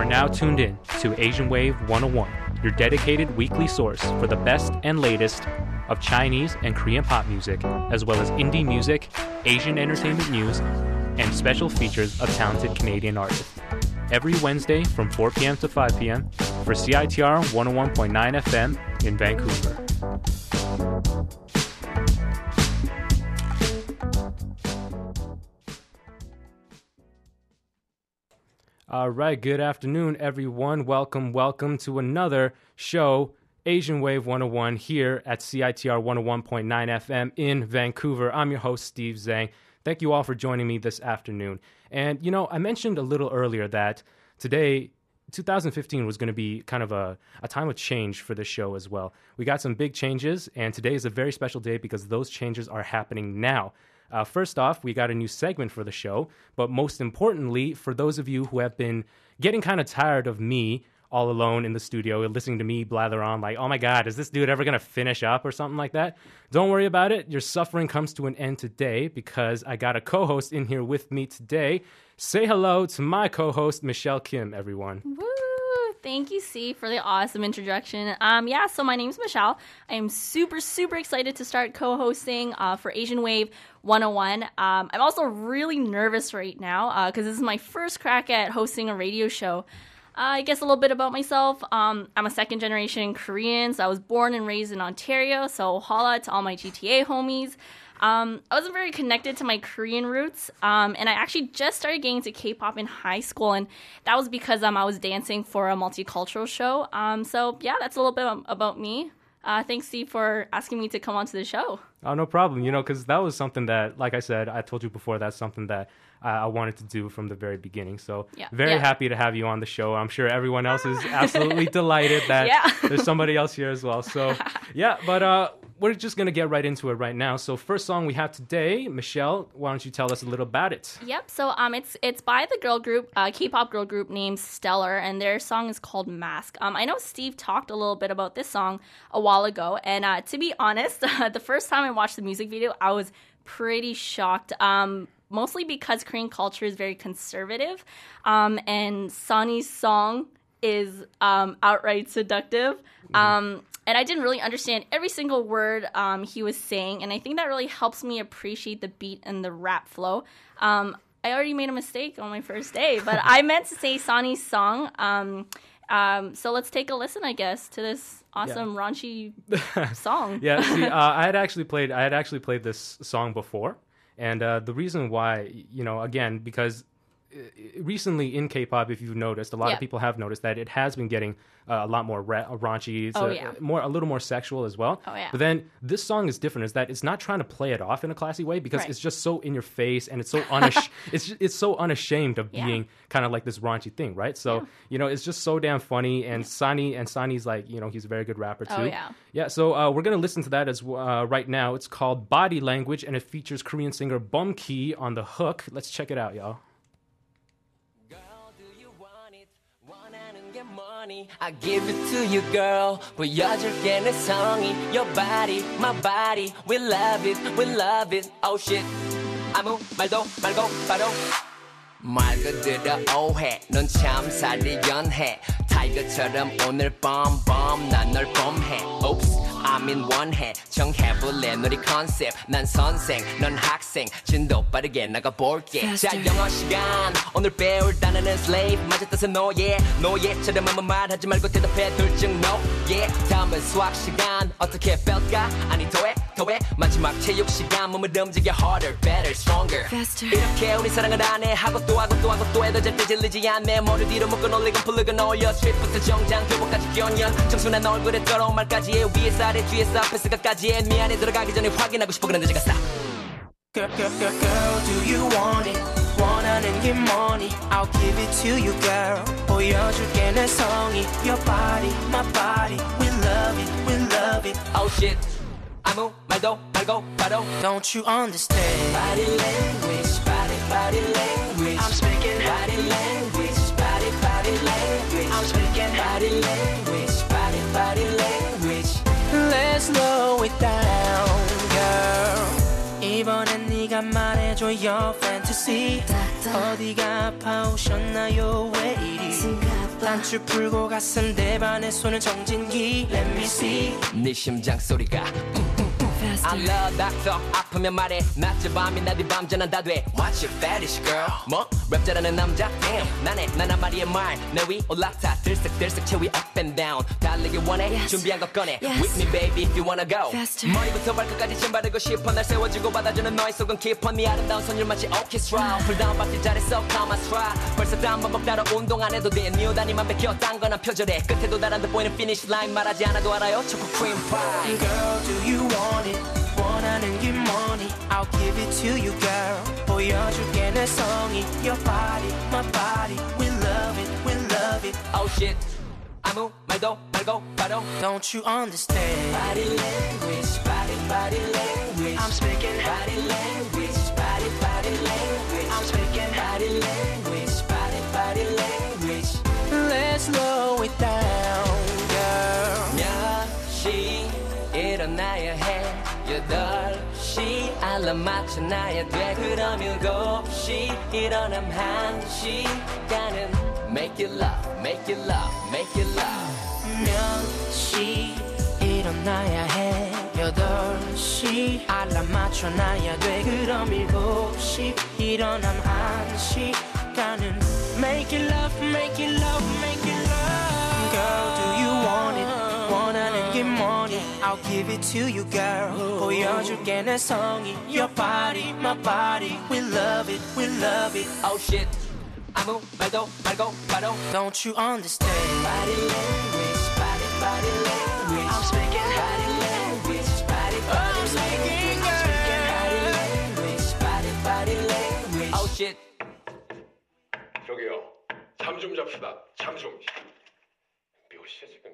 are now tuned in to Asian Wave 101, your dedicated weekly source for the best and latest of Chinese and Korean pop music, as well as indie music, Asian entertainment news, and special features of talented Canadian artists. Every Wednesday from 4 p.m. to 5 p.m. for CITR 101.9 FM in Vancouver. All right, good afternoon, everyone. Welcome to another show, Asian Wave 101, here at CITR 101.9 FM in Vancouver. I'm your host, Steve Zhang. Thank you all for joining me this afternoon. And, I mentioned a little earlier that today, 2015 was going to be kind of a time of change for the show as well. We got some big changes, and today is a very special day because those changes are happening now. First off, we got a new segment for the show, but most importantly, for those of you who have been getting kind of tired of me all alone in the studio and listening to me blather on like, oh my God, is this dude ever going to finish up or something like that? Don't worry about it. Your suffering comes to an end today because I got a co-host in here with me today. Say hello to my co-host, Michelle Kim, everyone. Woo! Thank you, C, for the awesome introduction. So my name's Michelle. I am super excited to start co-hosting for Asian Wave 101. I'm also really nervous right now because this is my first crack at hosting a radio show. I guess a little bit about myself. I'm a second-generation Korean, so I was born and raised in Ontario, so holla to all my GTA homies. I wasn't very connected to my Korean roots, and I actually just started getting into K-pop in high school, and that was because I was dancing for a multicultural show. That's a little bit about me. Thanks, Steve, for asking me to come onto the show. Oh, no problem. Because that was something that, like I said, I told you before, that's something that I wanted to do from the very beginning. So very happy to have you on the show. I'm sure everyone else is absolutely delighted that there's somebody else here as well. So, but we're just going to get right into it right now. So first song we have today, Michelle, why don't you tell us a little about it? Yep. So it's by the girl group, K-pop girl group named Stellar, and their song is called Mask. I know Steve talked a little bit about this song a while ago, and to be honest, the first time I watched the music video, I was pretty shocked. Mostly because Korean culture is very conservative, and Sunny's song is outright seductive. And I didn't really understand every single word he was saying, and I think that really helps me appreciate the beat and the rap flow. I already made a mistake on my first day, but I meant to say Sunny's song. So let's take a listen, I guess, to this awesome raunchy song. See, I had actually played this song before. And the reason why, again, because recently in K-pop, if you've noticed, a lot of people have noticed that it has been getting a lot more raunchy. It's a little more sexual as well. Oh, yeah. But then this song is different, is that it's not trying to play it off in a classy way because it's just so in your face and it's so it's so unashamed of being kind of like this raunchy thing, right? So, it's just so damn funny. And Sunny's like, he's a very good rapper too. Oh, yeah. Yeah, so we're going to listen to that as right now. It's called Body Language, and it features Korean singer Bum Key on the hook. Let's check it out, y'all. I give it to you, girl. 보여줄게 내 성의. Your body, my body. We love it. Oh shit. 아무 말도 말고 바로 말 그대로 오해. 넌 참 살이 연해. 타이거처럼 오늘 bomb 난 널 봄해. Oops. I'm in one hand 정해볼래 우리 컨셉 난 선생 넌 학생 진도 빠르게 나가볼게 자 영어 시간 오늘 배울 단어는 slave 맞았다서 노예처럼 아무 말 하지 말고 대답해 둘중 no yeah 다음은 수학 시간 어떻게 뺄까 아니 더해 마지막 체육 시간 몸을 움직여 harder better stronger faster 이렇게 우리 사랑을 안 해 하고 또 해도 절대 질리지 않네 머리 뒤로 묶어 놀리건 플러그는 올려 스트릿부터 정장 교복까지 견연 정순한 얼굴에 더러운 말까지 해 위에서 아래 뒤에서 앞에서 끝까지 해 미안해 들어가기 전에 확인하고 싶어 그런데 제가 싸 Girl, do you want it? 원하는 게 뭐니? I'll give it to you, girl. 보여줄게 내 성의. Your body, my body. We love it. Oh shit. 아무 말도 말고 바로. Don't you understand? Body language, body language. I'm speaking body language, body language. I'm speaking body language, body language. Let's slow it down, girl. 이번엔 네가 말해줘 your fantasy 어디가 아파 오셨나요 왜 이리 단추 풀고 가슴 대반에 손은 정진기 Let me see 네 심장 소리가 I love that song 아프면 말해 낮에 밤이나 네 밤전환 돼 What's your fetish girl 뭐? 랩 잘하는 남자 Damn 나네 나나 말이의 말내 위 올라타 들썩들썩 채위 up and down 달리기 원해 yes. 준비한 거 꺼내 yes. With me baby if you wanna go Faster. 머리부터 발끝까지 침 바르고 싶어 날 세워주고 받아주는 너의 속은 깊어 네 아름다운 손을 마치 오케스트라 풀다운 박질 잘했어 come on try 벌써 다음 반복 따로 운동 안 해도 돼 니오다니만 베껴 딴 건 안 표절해 끝에 도달한 듯 보이는 finish line 말하지 않아도 알아요 초코 크림 파이 Girl do you want it 원하는 게 뭐니 I'll give it to you girl 보여줄게 내 성의 Your body my body We love it we love it Oh shit 아무 말도 말고 바로 Don't you understand Body language body language I'm speaking body language body language I'm speaking body language body language Let's slow it down girl 몇 시 일어나야 해 8시 알람 맞춰놔야 돼 그럼 7시 일어남 1시간은 Make it love make it love make it love 몇 시 일어나야 해 8시 알람 맞춰놔야 돼 그럼 7시 일어남 1시간은 Make it love make it love make it love Girl do you want it 원하는 게 뭐니 I'll give it to you girl 보여줄게 내 성의 Your body my body We love it we love it Oh shit 아무 말도 말고 바로 Don't you understand Body language body language I'm speaking body language body I'm speaking language body language Oh shit 저기요 잠 좀 잡시다 잠 좀 몇 시야 지금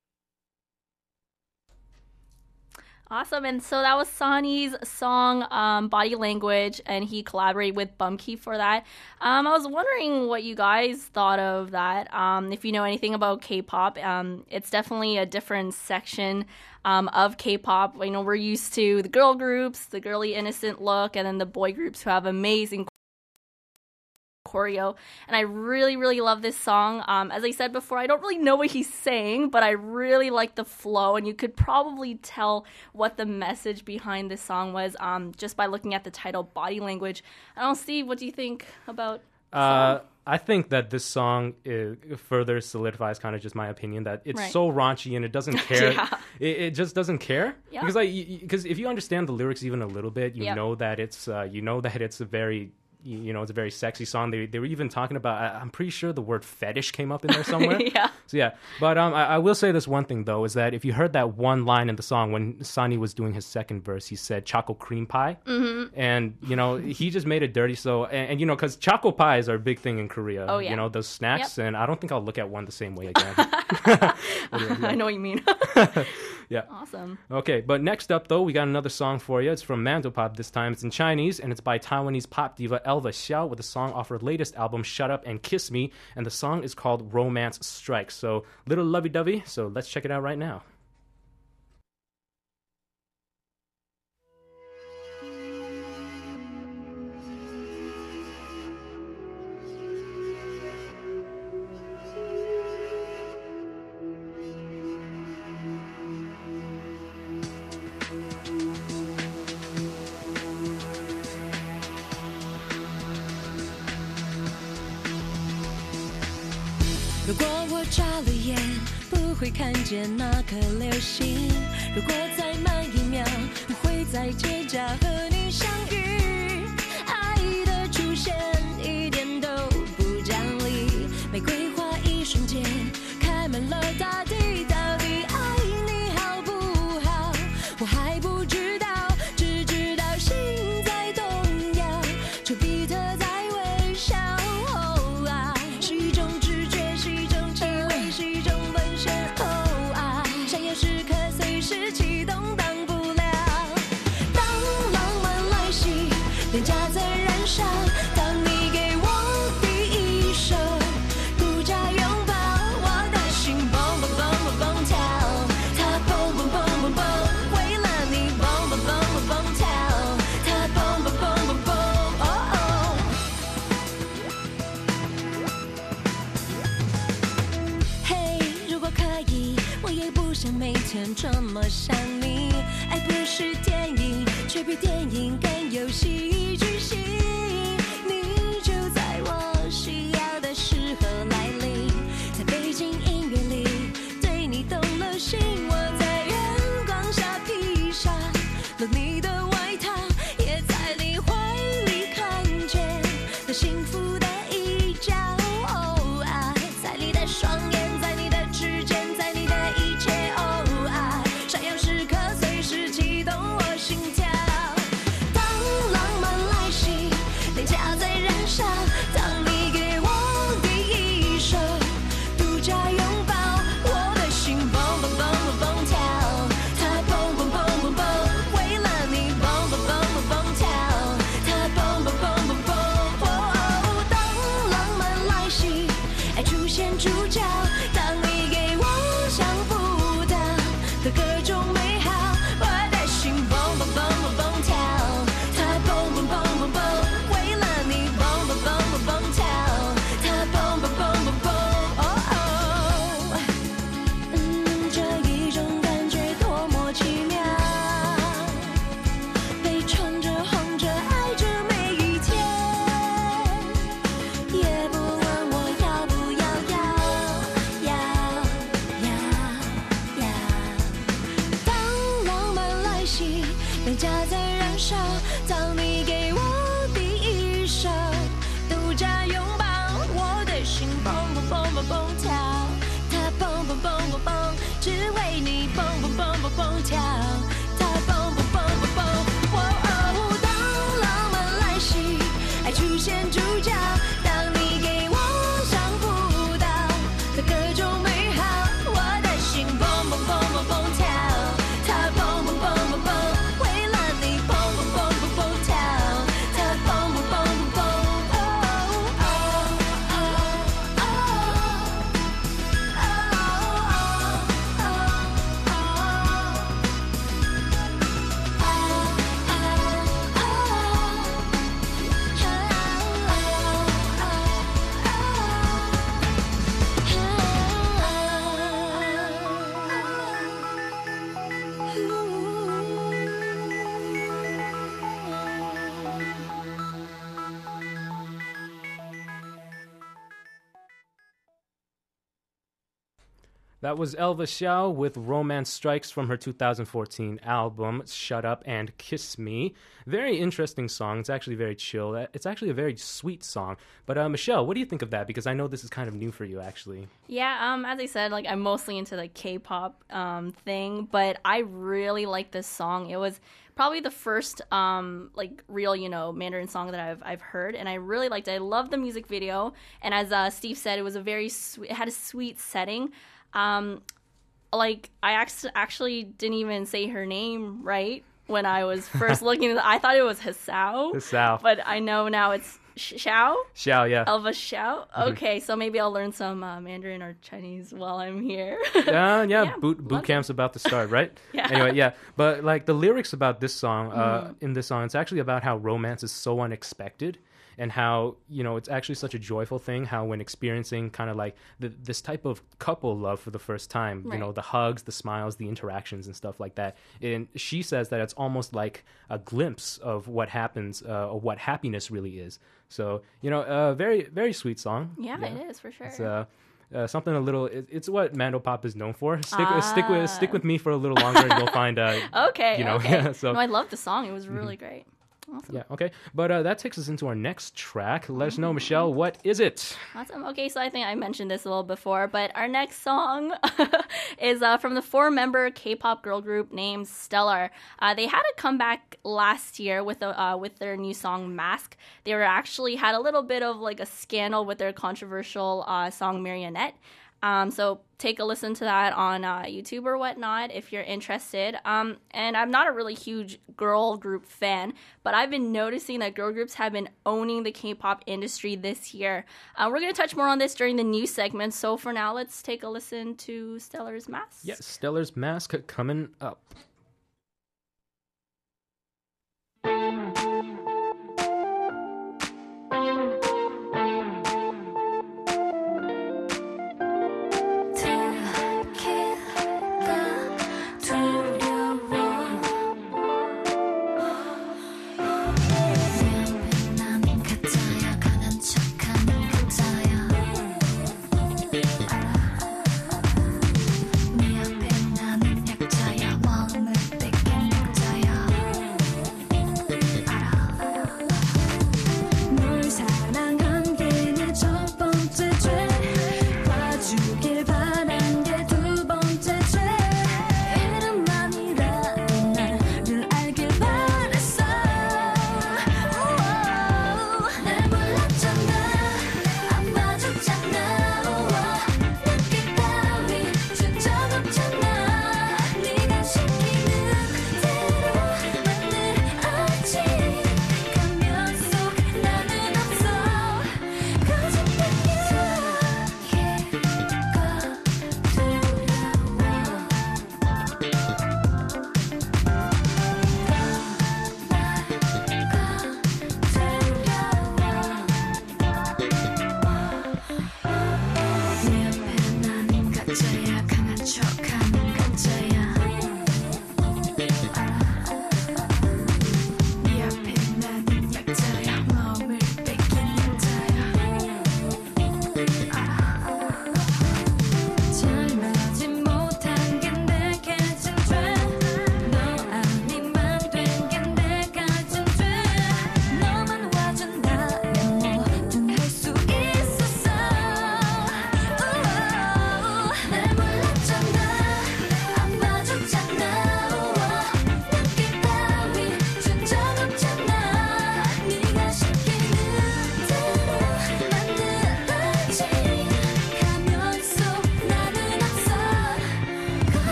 Awesome. And so that was Sonny's song, Body Language, and he collaborated with Bumkey for that. I was wondering what you guys thought of that. If you know anything about K-pop, it's definitely a different section of K-pop. You know, we're used to the girl groups, the girly innocent look, and then the boy groups who have amazing choreo, and I really love this song. As I said before, I don't really know what he's saying, but I really like the flow, and you could probably tell what the message behind this song was just by looking at the title, Body Language. I don't know, Steve, what do you think about I think that this song further solidifies kind of just my opinion that it's right. so raunchy and it doesn't care. Yeah. It just doesn't care. Yeah. Because if you understand the lyrics even a little bit, you yep. know that it's a very it's a very sexy song. They were even talking about, I'm pretty sure the word fetish came up in there somewhere. Yeah. So yeah, but I will say this one thing though, is that if you heard that one line in the song when Sonny was doing his second verse, he said choco cream pie. Mm-hmm. And, he just made it dirty. So, and because choco pies are a big thing in Korea. Oh, yeah. Those snacks. Yep. And I don't think I'll look at one the same way again. I know what you mean. Yeah. Awesome. Okay, but next up, though, we got another song for you. It's from Mandopop this time. It's in Chinese, and it's by Taiwanese pop diva Elva Xiao with a song off her latest album, Shut Up and Kiss Me, and the song is called Romance Strikes. So, little lovey-dovey, so let's check it out right now. 如果我眨了眼，不会看见那颗流星。如果再慢一秒，不会在街角和你相遇。爱的出现一点都不讲理，玫瑰花一瞬间开满了大地。到底爱你好不好？我还不知道，只知道心在动摇，丘比特在微笑。是一种直觉，是一种气味，是一种沦陷。想要时刻随时启动，当不了。当浪漫影跟游戏举行，你就在我需要的时候来临，在背景音乐里对你动了心，我在月光下披上了你的外套，也在你怀里看见那幸福的一角。哦，爱在你的双眼，在你的指尖，在你的一切。哦，爱闪耀时刻，随时启动我心跳。当浪漫来袭，脸颊在燃烧，当你给我第一手独家拥抱，我的心蹦蹦蹦蹦蹦跳，它蹦蹦蹦蹦蹦，为了你蹦蹦蹦蹦蹦跳，它蹦蹦蹦蹦蹦。哦，当浪漫来袭，爱出现主角，当你给我想不到的各种美好，我的心蹦蹦蹦蹦蹦跳，它蹦蹦蹦蹦蹦，为了你蹦蹦蹦蹦蹦跳，它蹦蹦蹦蹦蹦。这一种感觉多么奇妙，被宠着哄着爱着每一天，也不问我要不要。当浪漫来袭，脸颊在燃烧，当你给我第一手独家拥抱，我的心蹦蹦蹦蹦蹦跳，它蹦蹦蹦蹦蹦，只为你蹦蹦蹦蹦蹦跳，它蹦蹦蹦蹦蹦。哦，当浪漫来袭，爱出现主角，当你给我想不到的各种美好，我的心蹦蹦蹦蹦蹦跳，它蹦蹦蹦蹦蹦，为了你蹦蹦蹦蹦蹦跳，它蹦蹦蹦蹦蹦。 That was Elva Xiao with Romance Strikes from her 2014 album Shut Up and Kiss Me. Very interesting song. It's actually very chill. It's actually a very sweet song. But Michelle, what do you think of that? Because I know this is kind of new for you, actually. Yeah, as I said, like I'm mostly into the K-pop thing, but I really like this song. It was probably the first like real, Mandarin song that I've heard, and I really liked it. I love the music video, and as Steve said, it was it had a sweet setting. Like I actually didn't even say her name right when I was first looking at it. I thought it was Hisao, but I know now it's Xiao, yeah. Elva Xiao. Okay, so maybe I'll learn some Mandarin or Chinese while I'm here. Yeah, boot camp's about to start, right? Yeah. Anyway, yeah, but like the lyrics about this song, in this song, it's actually about how romance is so unexpected. And how, it's actually such a joyful thing, how when experiencing kind of like this type of couple love for the first time, right. The hugs, the smiles, the interactions and stuff like that. And she says that it's almost like a glimpse of what happens, or what happiness really is. So, very, very sweet song. Yeah, it is for sure. It's something a little. It's what Mandopop is known for. Stick with me for a little longer, and you'll find. Okay. Okay. So no, I love the song. It was really great. Awesome. Yeah, okay. But that takes us into our next track. Let us know, Michelle, what is it? Awesome. Okay, so I think I mentioned this a little before, but our next song is from the 4-member K-pop girl group named Stellar. They had a comeback last year with their new song Mask. They actually had a little bit of like a scandal with their controversial song Marionette. So take a listen to that on YouTube or whatnot if you're interested. And I'm not a really huge girl group fan, but I've been noticing that girl groups have been owning the K-pop industry this year. We're going to touch more on this during the news segment. So for now, let's take a listen to Stellar's Mask. Yes, Stellar's Mask coming up.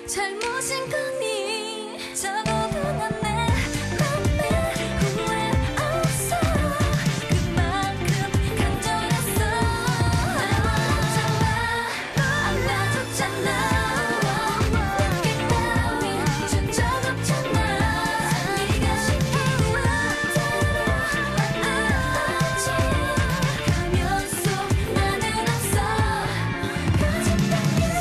잘못인 거니 적어도 난 내 맘에 후회 없어 그만큼 간절했어 안 놔줬잖아 느낌 따윈 준 적 없잖아 네가 시키는 대로 하지 가면 속 나는 없어 거짓말이야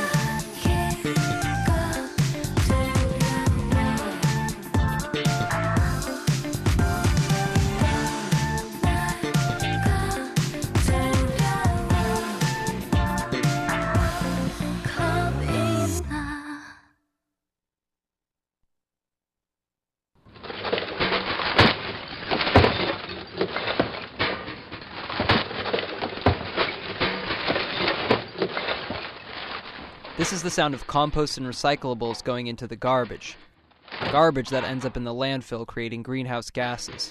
This is the sound of compost and recyclables going into the garbage. Garbage that ends up in the landfill creating greenhouse gases.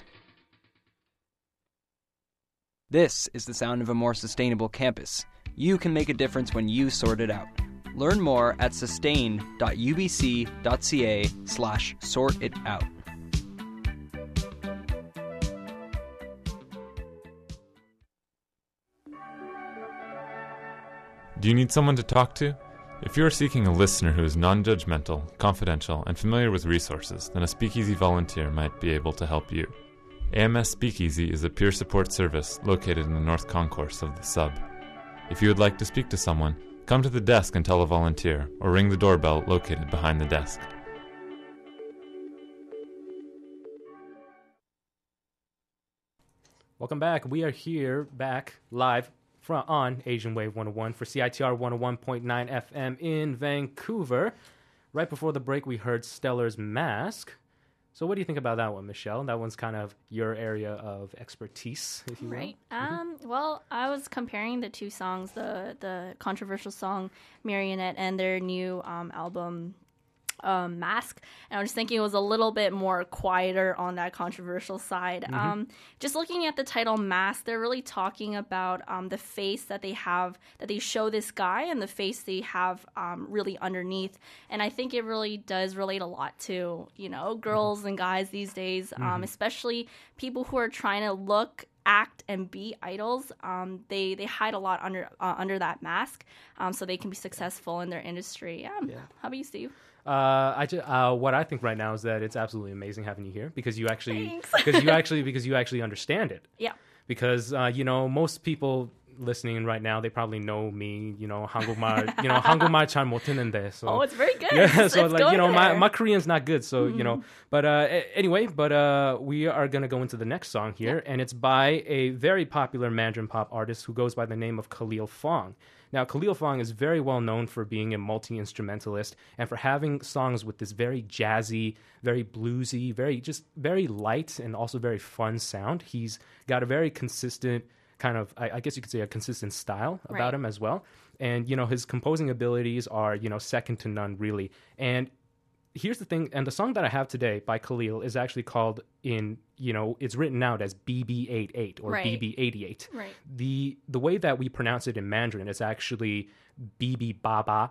This is the sound of a more sustainable campus. You can make a difference when you sort it out. Learn more at sustain.ubc.ca/sortitout. Do you need someone to talk to? If you are seeking a listener who is non-judgmental, confidential, and familiar with resources, then a Speakeasy volunteer might be able to help you. AMS Speakeasy is a peer support service located in the North Concourse of the Sub. If you would like to speak to someone, come to the desk and tell a volunteer, or ring the doorbell located behind the desk. Welcome back. We are here back live on Asian Wave 101 for CITR 101.9 FM in Vancouver. Right before the break, we heard Stellar's Mask. So what do you think about that one, Michelle? That one's kind of your area of expertise, if you will. Right. Well, I was comparing the two songs, the controversial song Marionette and their new album Mask, and I was thinking it was a little bit more quieter on that controversial side. Just looking at the title Mask, they're really talking about the face that they have, that they show this guy, and the face they have really underneath. And I think it really does relate a lot to, you know, girls and guys these days, especially people who are trying to look, act, and be idols. They hide a lot under that mask, so they can be successful in their industry. How about you, Steve? What I think right now is that it's absolutely amazing having you here because you actually because you actually understand it. Yeah. Because you know, most people listening right now, they probably know me, you know, 한국말, 한국말 잘 못했는데. So oh, it's very good. Yeah, so it's like, you know, there. my Korean's not good, so you know. But anyway, we are gonna go into the next song here, and it's by a very popular Mandarin pop artist who goes by the name of Khalil Fong. Now, Khalil Fong is very well known for being a multi-instrumentalist and for having songs with this very jazzy, very bluesy, very light and also very fun sound. He's got a very consistent kind of, I guess you could say, a consistent style about him as well. And, you know, his composing abilities are, you know, second to none, really. And here's the thing, and the song that I have today by Khalil is actually called it's written out as BB88 or BB88. Right. The way that we pronounce it in Mandarin is actually BB Baba.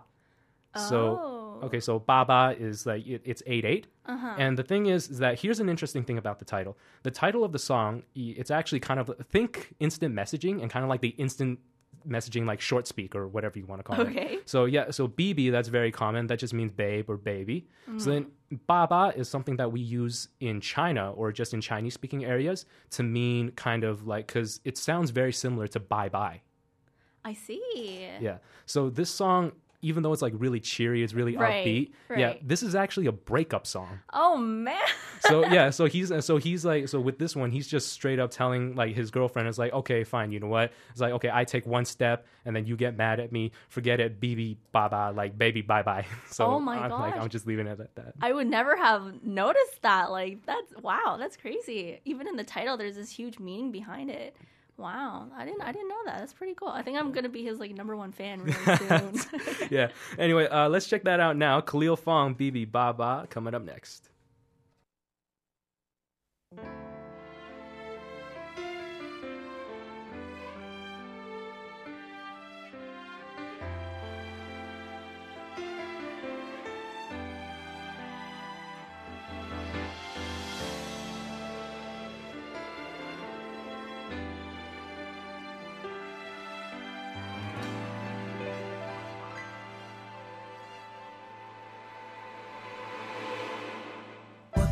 So, okay, so Baba is like, it's 88. And the thing is that here's an interesting thing about the title. The title of the song, it's actually kind of, think instant messaging and kind of like the instant messaging, like short speak or whatever you want to call it. So BB, that's very common. That just means babe or baby. So then Baba is something that we use in China or just in Chinese speaking areas to mean kind of like, because it sounds very similar to bye bye. I see. Yeah. So this song, even though it's like really cheery, it's really upbeat. Yeah, this is actually a breakup song. Oh man. So with this one, he's just straight up telling like his girlfriend is like, okay, fine, you know what? It's like, okay, I take one step and then you get mad at me. Forget it, BB baba, like baby bye bye. So oh my gosh. I'm just leaving it at that. I would never have noticed that. Like that's crazy. Even in the title, there's this huge meaning behind it. Wow, I didn't know that. That's pretty cool. I think I'm gonna be his like #1 fan really soon. Yeah. Anyway, let's check that out now. Khalil Fong, BB Baba, coming up next.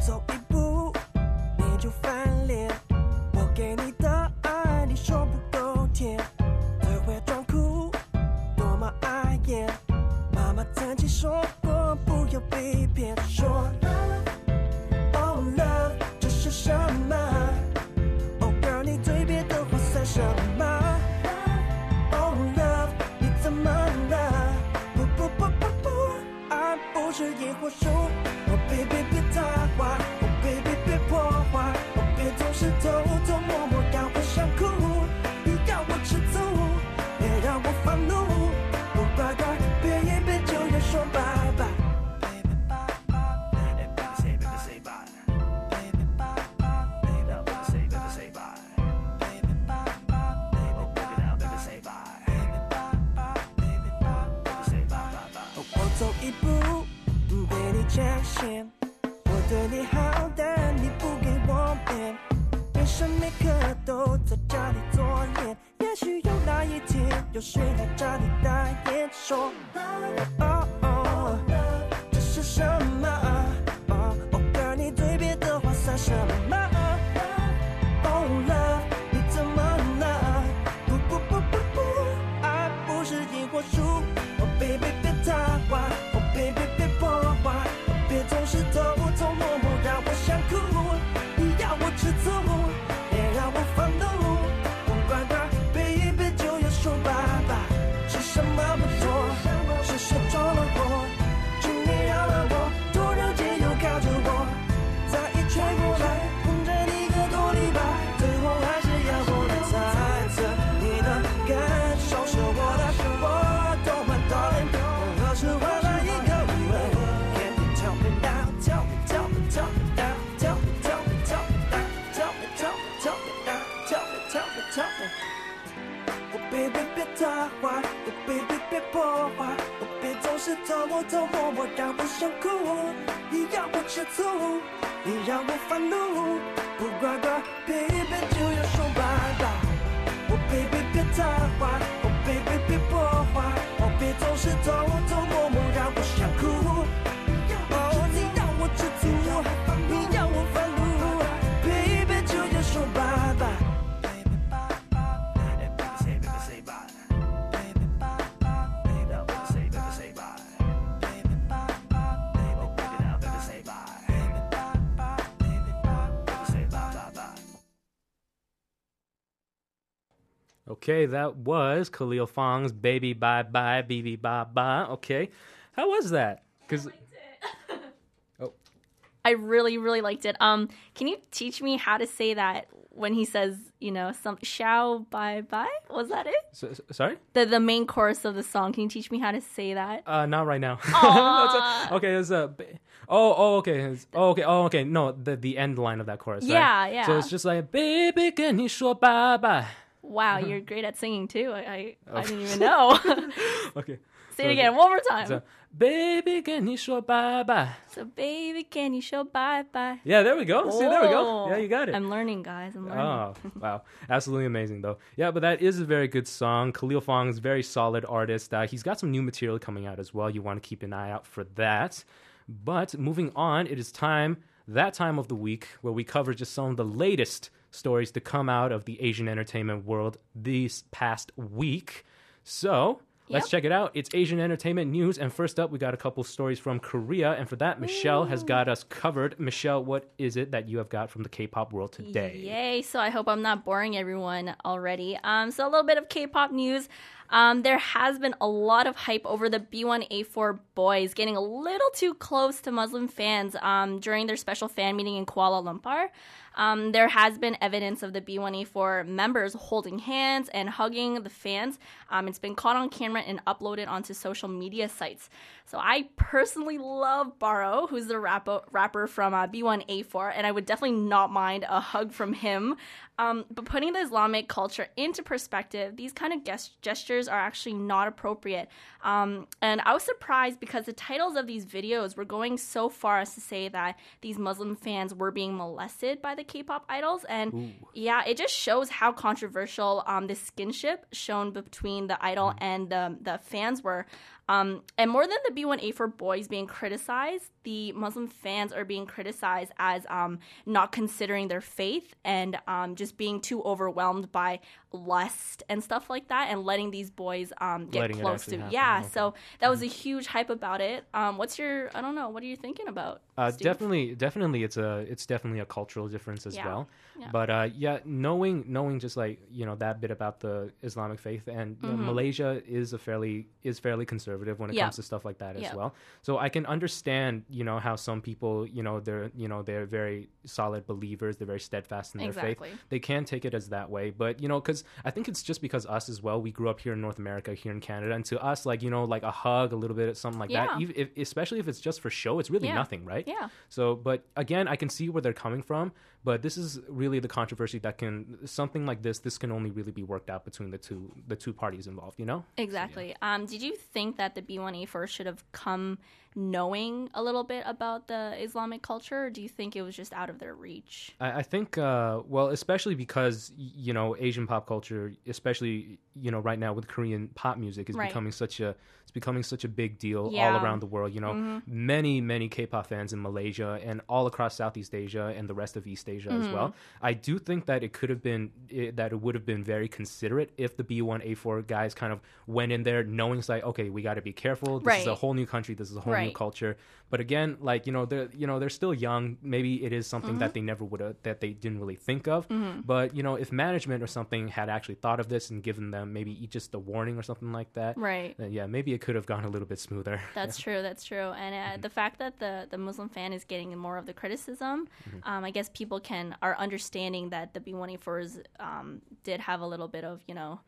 走一步你就翻脸，我给你的爱你说不够甜，只会装酷，多么碍眼。妈妈曾经说过不要被骗，说 Oh love 这是什么 Oh girl 你嘴边的话算什么 Oh love 你怎么了？不不不不不，爱不是萤火虫。Oh baby 别插话 Oh baby 别破坏 Oh 别总是偷偷摸摸让我想哭，你要我吃醋，别让我发怒，不乖乖别一别就要说拜拜。Baby bye bye, baby say baby say bye. Baby bye bye, baby say baby say bye. Baby bye bye, baby baby now baby say bye. Baby bye bye, baby bye baby say bye bye bye. 我走一步被你抢先，我对你好但你不给我面，每时每刻都在家里做脸，也许有那一天有谁来找你代言，说 Oh oh 这是什么 Oh oh girl 你嘴边的话算什么 Oh love 你怎么了？不不不不不，爱不是萤火虫 Oh baby 别插话 Oh baby 别破坏 Oh 别总是偷偷摸摸让我想哭，你要我吃醋，别让我发怒，不乖乖背一背就要说拜拜，是什么不妥？是谁撞了我？请你饶了我，多了解又靠着我，再一圈过来，碰着你个多礼拜，最后还是要我来猜测你的感受是我的，我都很darling，何时换来一个疑问 ？Can you tell me now? Tell me, tell me, tell me now. Tell me, tell me, tell me now. Tell me, tell me, tell me now. Tell me, tell me, tell me. Oh baby 别插话 Oh baby 别破坏 Oh 别总是偷摸摸让我想哭，你要我吃醋，你让我发怒，不乖乖别一别就要说拜拜 Oh baby 别插话 Oh baby 别破坏 Oh 别总是偷摸摸让我想哭，哦你让我吃醋，你让我发怒，别一别就要说拜拜。Baby bye bye, baby say baby say bye. Baby bye bye, baby say baby say bye. Baby bye bye, baby now baby say bye. Baby bye bye, baby say bye bye bye. Okay, that was Khalil Fong's Baby Bye Bye, Baby Bye Bye. Okay. How was that? Because I really, really liked it. Can you teach me how to say that when he says, some shao bye bye? Was that it? Sorry? The main chorus of the song. Can you teach me how to say that? Not right now. Aw. Okay, it's a. Okay. No, the end line of that chorus. Right? Yeah. So it's just like baby, 跟你说 bye bye. Wow, you're great at singing too. I didn't even know. Okay. Say it again, one more time. So, baby, 跟你说 bye bye. So baby, can you show bye bye? Yeah, there we go. See, there we go. Yeah, you got it. I'm learning, guys. I'm learning. Oh, wow. Absolutely amazing, though. Yeah, but that is a very good song. Khalil Fong's a very solid artist. He's got some new material coming out as well. You want to keep an eye out for that. But moving on, it is that time of the week where we cover just some of the latest stories to come out of the Asian entertainment world this past week. So let's check it out. It's Asian entertainment news. And first up, we got a couple stories from Korea. And for that, Michelle has got us covered. Michelle, what is it that you have got from the K-pop world today? Yay. So I hope I'm not boring everyone already. So a little bit of K-pop news. There has been a lot of hype over the B1A4 boys getting a little too close to Muslim fans during their special fan meeting in Kuala Lumpur. There has been evidence of the B1A4 members holding hands and hugging the fans. It's been caught on camera and uploaded onto social media sites. So I personally love Baro, who's the rapper from B1A4, and I would definitely not mind a hug from him. But putting the Islamic culture into perspective, these kind of gestures are actually not appropriate. And I was surprised because the titles of these videos were going so far as to say that these Muslim fans were being molested by the K-pop idols. And yeah, it just shows how controversial this skinship shown between the idol and the fans were. And more than the B1A4 boys being criticized, the Muslim fans are being criticized as not considering their faith and just being too overwhelmed by lust and stuff like that, and letting these boys get Letting it close actually to. happen. Yeah, Okay. so that was a huge hype about it. What are you thinking about? Steve? Definitely, it's definitely a cultural difference as Yeah. well. Yeah. But knowing just like that bit about the Islamic faith, and you know, Malaysia is fairly conservative when it Yeah. comes to stuff like that as Yeah. well. So I can understand how some people they're very solid believers, they're very steadfast in their Exactly. faith. They can take it as that way, but because I think it's just because us as well. We grew up here in North America, here in Canada, and to us, like like a hug, a little bit, something like Yeah. that. Especially if it's just for show, it's really Yeah. nothing, right? Yeah. So, but again, I can see where they're coming from, but this is really the controversy something like this can only really be worked out between the two parties involved, Exactly. Did you think that the B1A4 should have come knowing a little bit about the Islamic culture, or do you think it was just out of their reach? I think, especially because, Asian pop culture, especially, right now with Korean pop music is Right. becoming such a big deal Yeah. all around the world. Many K-pop fans in Malaysia and all across Southeast Asia and the rest of East Asia as well. I do think that it would have been very considerate if the B1A4 guys kind of went in there knowing it's like, okay, we got to be careful. This is a Right. whole new country. This is a whole new Right. culture. But again, like, they're still young. Maybe it is something that they never that they didn't really think of. But, if management or something had actually thought of this and given them maybe just a warning or something like that, Right. then yeah, maybe it could have gone a little bit smoother. That's true. That's true. And the fact that the Muslim fan is getting more of the criticism, I guess people are understanding that the B1A4s did have a little bit of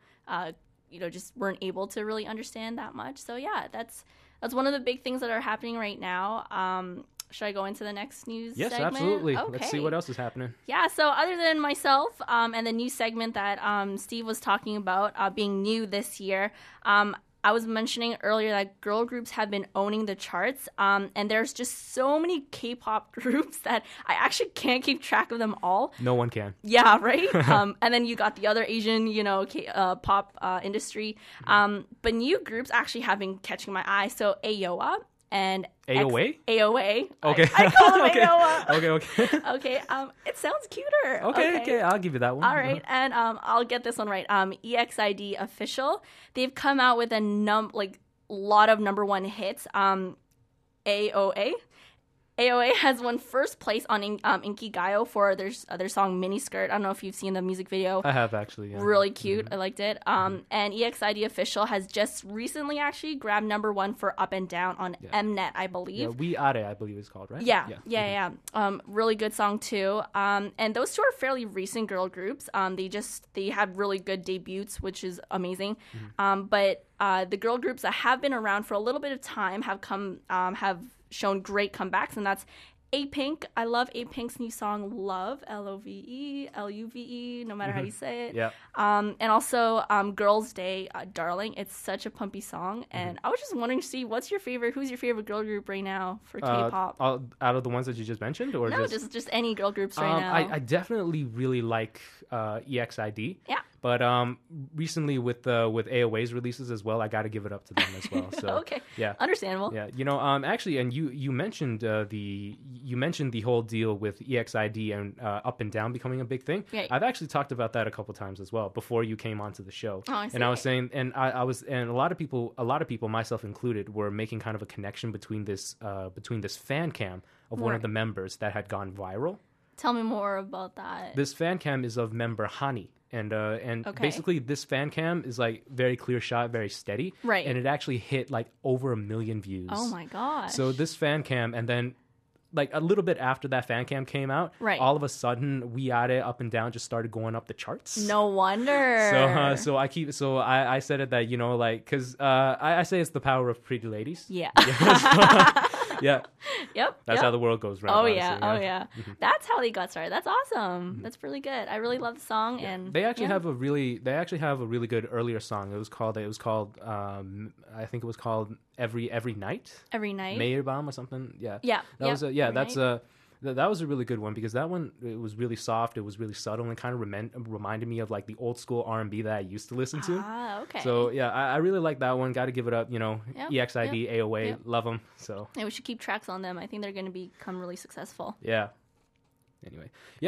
just weren't able to really understand that much. So yeah, that's one of the big things that are happening right now. Should I go into the next news Yes, segment? absolutely. Okay. Let's see what else is happening. Yeah, so other than myself and the new segment that Steve was talking about being new this year, I was mentioning earlier that girl groups have been owning the charts, and there's just so many K-pop groups that I actually can't keep track of them all. No one can. Yeah, right? And then you got the other Asian, pop industry. But new groups actually have been catching my eye. So Aoa and AOA? AOA. Okay. I call them Okay. Aoa. Okay. Okay, it sounds cuter. Okay, I'll give you that one. All right, and I'll get this one right. EXID Official. They've come out with a lot of number one hits. AOA. AOA has won first place on Inkigayo for their song Miniskirt. I don't know if you've seen the music video. I have actually, yeah. Really cute. I liked it. And EXID Official has just recently actually grabbed number one for Up and Down on Mnet, I believe. Yeah, We Are, I believe it's called, right? Yeah. Really good song too. And those two are fairly recent girl groups. They have really good debuts, which is amazing. But the girl groups that have been around for a little bit of time have shown great comebacks, and that's A-Pink. I love A-Pink's new song Love, Love, Luve, no matter how you say it. Yeah. And also Girls' Day, Darling. It's such a pumpy song, and I was just wondering to see who's your favorite girl group right now for K-pop? Out of the ones that you just mentioned, or No, just any girl groups right now. I definitely really like EXID. Yeah. But recently with AOA's releases as well, I got to give it up to them as well. So Okay. yeah, Understandable. yeah. Actually, and you mentioned the whole deal with EXID and Up and Down becoming a big thing. Right. I've actually talked about that a couple times as well before you came onto the show. Oh, I see. And I was saying, and a lot of people, myself included, were making kind of a connection between this fan cam of one of the members that had gone viral. Tell me more about that. This fan cam is of member Hani. And Okay. basically this fan cam is like very clear shot, very steady. Right. And it actually hit like over 1 million views. Oh my gosh. So this fan cam, and then like a little bit after that fan cam came out, Right. all of a sudden We Are It, Up and Down just started going up the charts. No wonder. So I said it that, because I say it's the power of pretty ladies. Yeah. Yeah. Yep. That's yep. how the world goes round. Oh honestly, yeah. Oh yeah. That's how they got started. That's awesome. That's really good. I really love the song, and They actually have a really good earlier song. It was called I think it was called Every Night. Every Night. Mayor Bomb or something. Yeah. Yeah. That was Every that's Night. That was a really good one because that one, it was really soft, it was really subtle, and kind of reminded me of like the old school R&B that I used to listen to. Okay. So yeah, I really like that one. Got to give it up. Yep, EXID, AOA, yep. love them. So Yeah, we should keep tracks on them. I think they're going to become really successful. yeah. Anyway,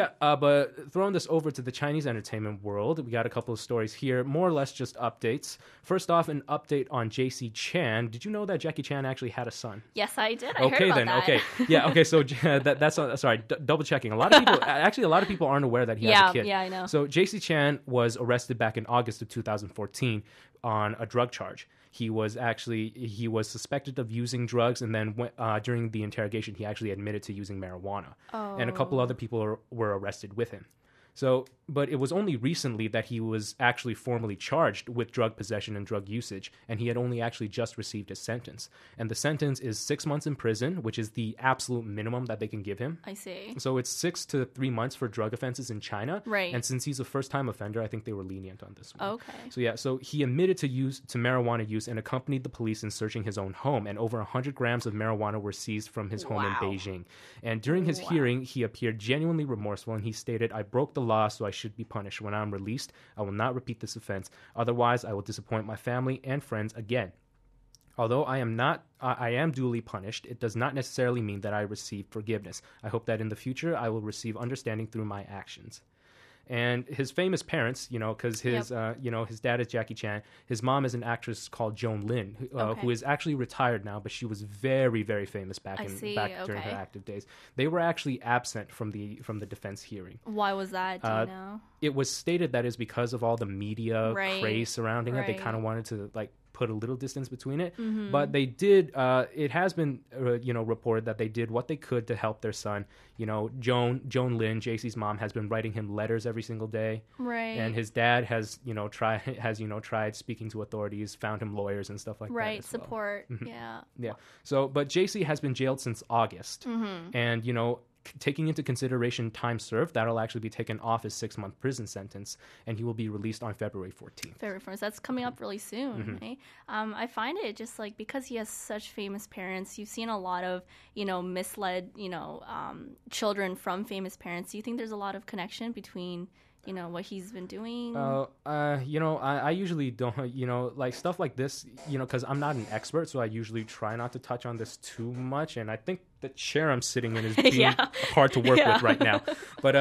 but throwing this over to the Chinese entertainment world, we got a couple of stories here, more or less just updates. First off, an update on JC Chan. Did you know that Jackie Chan actually had a son? Yes, I did. I heard about that. Okay. Yeah, okay, so that's sorry, double checking. A lot of people aren't aware that he has a kid. Yeah, I know. So JC Chan was arrested back in August of 2014 on a drug charge. He was suspected of using drugs, and then during the interrogation, he actually admitted to using marijuana. And a couple other people were arrested with him. So, but it was only recently that he was actually formally charged with drug possession and drug usage, and he had only actually just received his sentence. And the sentence is 6 months in prison, which is the absolute minimum that they can give him. I see. So it's 6 to 3 months for drug offenses in China. Right. And since he's a first-time offender, I think they were lenient on this one. Okay. So he admitted to marijuana use and accompanied the police in searching his own home, and over 100 grams of marijuana were seized from his home in Beijing. And during his hearing, he appeared genuinely remorseful, and he stated, "I broke the law, so I should be punished. When I'm released, I will not repeat this offense. Otherwise, I will disappoint my family and friends again. Although I am duly punished, it does not necessarily mean that I receive forgiveness. I hope that in the future, I will receive understanding through my actions." And his famous parents, because his dad is Jackie Chan. His mom is an actress called Joan Lin, who is actually retired now, but she was very, very famous back during her active days. They were actually absent from the defense hearing. Why was that? Do you know? It was stated that is because of all the media craze surrounding it. They kind of wanted to put a little distance between it, but they did. It has been reported that they did what they could to help their son. Joan Lin, JC's mom, has been writing him letters every single day, and his dad has tried speaking to authorities, found him lawyers and stuff like that. Right, support. Yeah. So, but JC has been jailed since August, and taking into consideration time served, that'll actually be taken off his 6-month prison sentence, and he will be released on February 14th. February 14th. That's coming up really soon. Right? I find it just like because he has such famous parents, you've seen a lot of misled children from famous parents. Do you think there's a lot of connection between what he's been doing? I usually don't, like stuff like this, because I'm not an expert, so I usually try not to touch on this too much. And I think the chair I'm sitting in is being hard to work with right now. But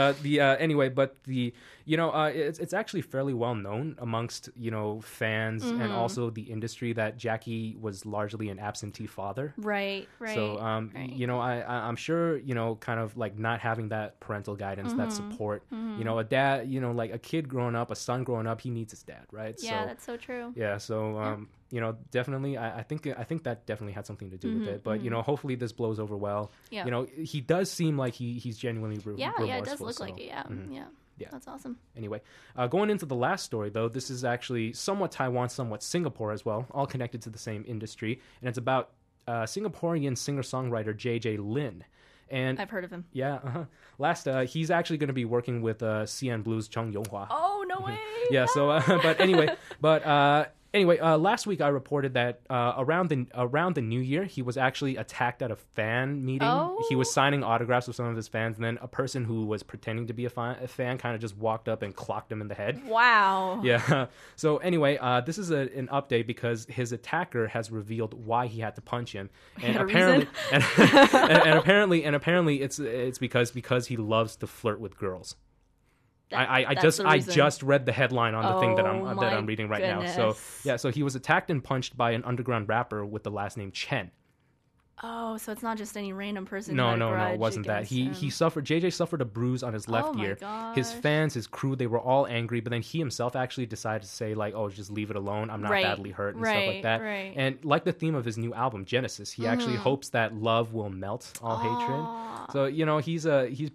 it's actually fairly well known amongst fans and also the industry that Jackie was largely an absentee father. Right. So I'm sure kind of like not having that parental guidance, that support. A dad, like a kid growing up, a son growing up, he needs his dad, right? Yeah, that's so true. Yeah. So definitely, I think that definitely had something to do with it. But hopefully this blows over well. Yeah. He does seem like he's genuinely remorseful. Yeah, it does look like it. Yeah, that's awesome. Anyway, going into the last story, though, this is actually somewhat Taiwan, somewhat Singapore as well, all connected to the same industry, and it's about Singaporean singer-songwriter JJ Lin. And I've heard of him. Yeah. Last, he's actually going to be working with CN Blues Chung Yonghua. Oh, no way. Yeah. So, Anyway, last week I reported that around the New Year, he was actually attacked at a fan meeting. Oh. He was signing autographs with some of his fans, and then a person who was pretending to be a fan kind of just walked up and clocked him in the head. Wow. Yeah. So anyway, this is an update because his attacker has revealed why he had to punch him, and apparently, and apparently, it's because he loves to flirt with girls. I just read the headline on the thing that I'm reading right now. So he was attacked and punched by an underground rapper with the last name Chen. Oh, so it's not just any random person. No, it wasn't that. JJ suffered a bruise on his left ear. Gosh. His fans, his crew, they were all angry, but then he himself actually decided to say like, "Oh, just leave it alone. I'm not badly hurt," and stuff like that. Right. And like the theme of his new album Genesis, he actually hopes that love will melt all hatred. So he's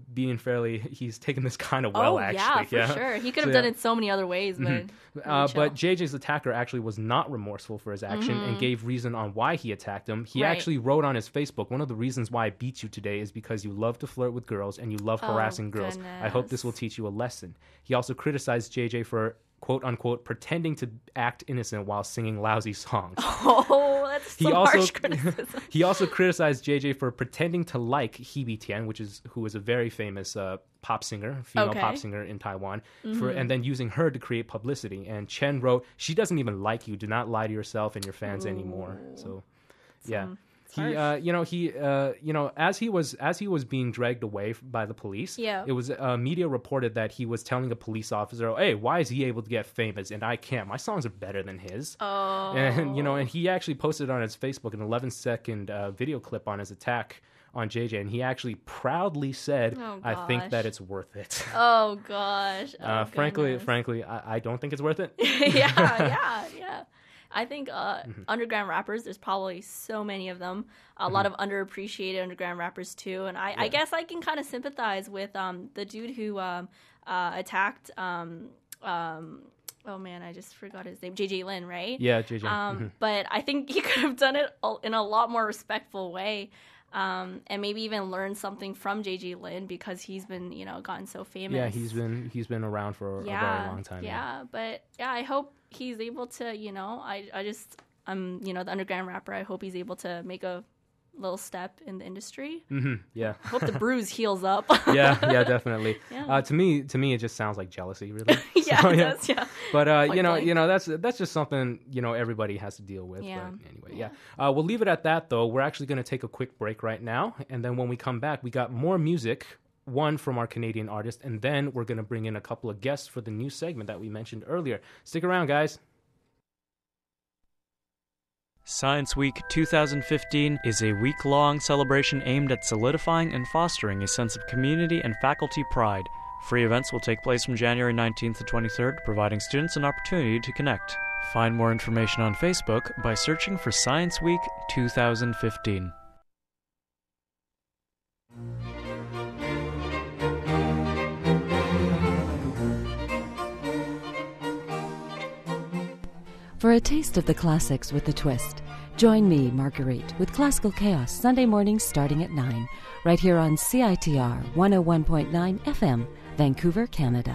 taken this kind of well. Actually, yeah, for sure. He could have done it so many other ways, but. But JJ's attacker actually was not remorseful for his action and gave reason on why he attacked him. He actually wrote on his Facebook, "One of the reasons why I beat you today is because you love to flirt with girls and you love harassing girls. I hope this will teach you a lesson." He also criticized JJ for quote unquote pretending to act innocent while singing lousy songs. Oh, that's some harsh criticism. He also criticized JJ for pretending to like Hebe Tian, who is a very famous pop singer, female pop singer in Taiwan, and then using her to create publicity. And Chen wrote, "She doesn't even like you. Do not lie to yourself and your fans anymore." So, yeah. As he was being dragged away by the police, it was media reported that he was telling a police officer, "Hey, why is he able to get famous and I can't? My songs are better than his." Oh. And he actually posted on his Facebook an 11-second video clip on his attack on JJ, and he actually proudly said, "I think that it's worth it." Oh gosh. Frankly, I don't think it's worth it. yeah. I think underground rappers, there's probably so many of them, a lot of underappreciated underground rappers too. And I guess I can kind of sympathize with the dude who attacked, oh man, I just forgot his name, JJ Lin, right? Yeah, JJ. But I think he could have done it in a lot more respectful way. And maybe even learn something from JJ Lin because he's been, gotten so famous. Yeah, he's been around for a very long time. Yeah, but I hope he's able to, I'm the underground rapper. I hope he's able to make a little step in the industry. Yeah. I hope the bruise heals up. yeah, definitely. Yeah. To me, it just sounds like jealousy, really. It does. Yeah. But that's just something everybody has to deal with. Yeah. But anyway, we'll leave it at that, though. We're actually going to take a quick break right now, and then when we come back, we got more music. One from our Canadian artist, and then we're going to bring in a couple of guests for the new segment that we mentioned earlier. Stick around, guys. Science Week 2015 is a week-long celebration aimed at solidifying and fostering a sense of community and faculty pride. Free events will take place from January 19th to 23rd, providing students an opportunity to connect. Find more information on Facebook by searching for Science Week 2015. For a taste of the classics with a twist, join me, Marguerite, with Classical Chaos Sunday mornings starting at 9, right here on CITR 101.9 FM, Vancouver, Canada.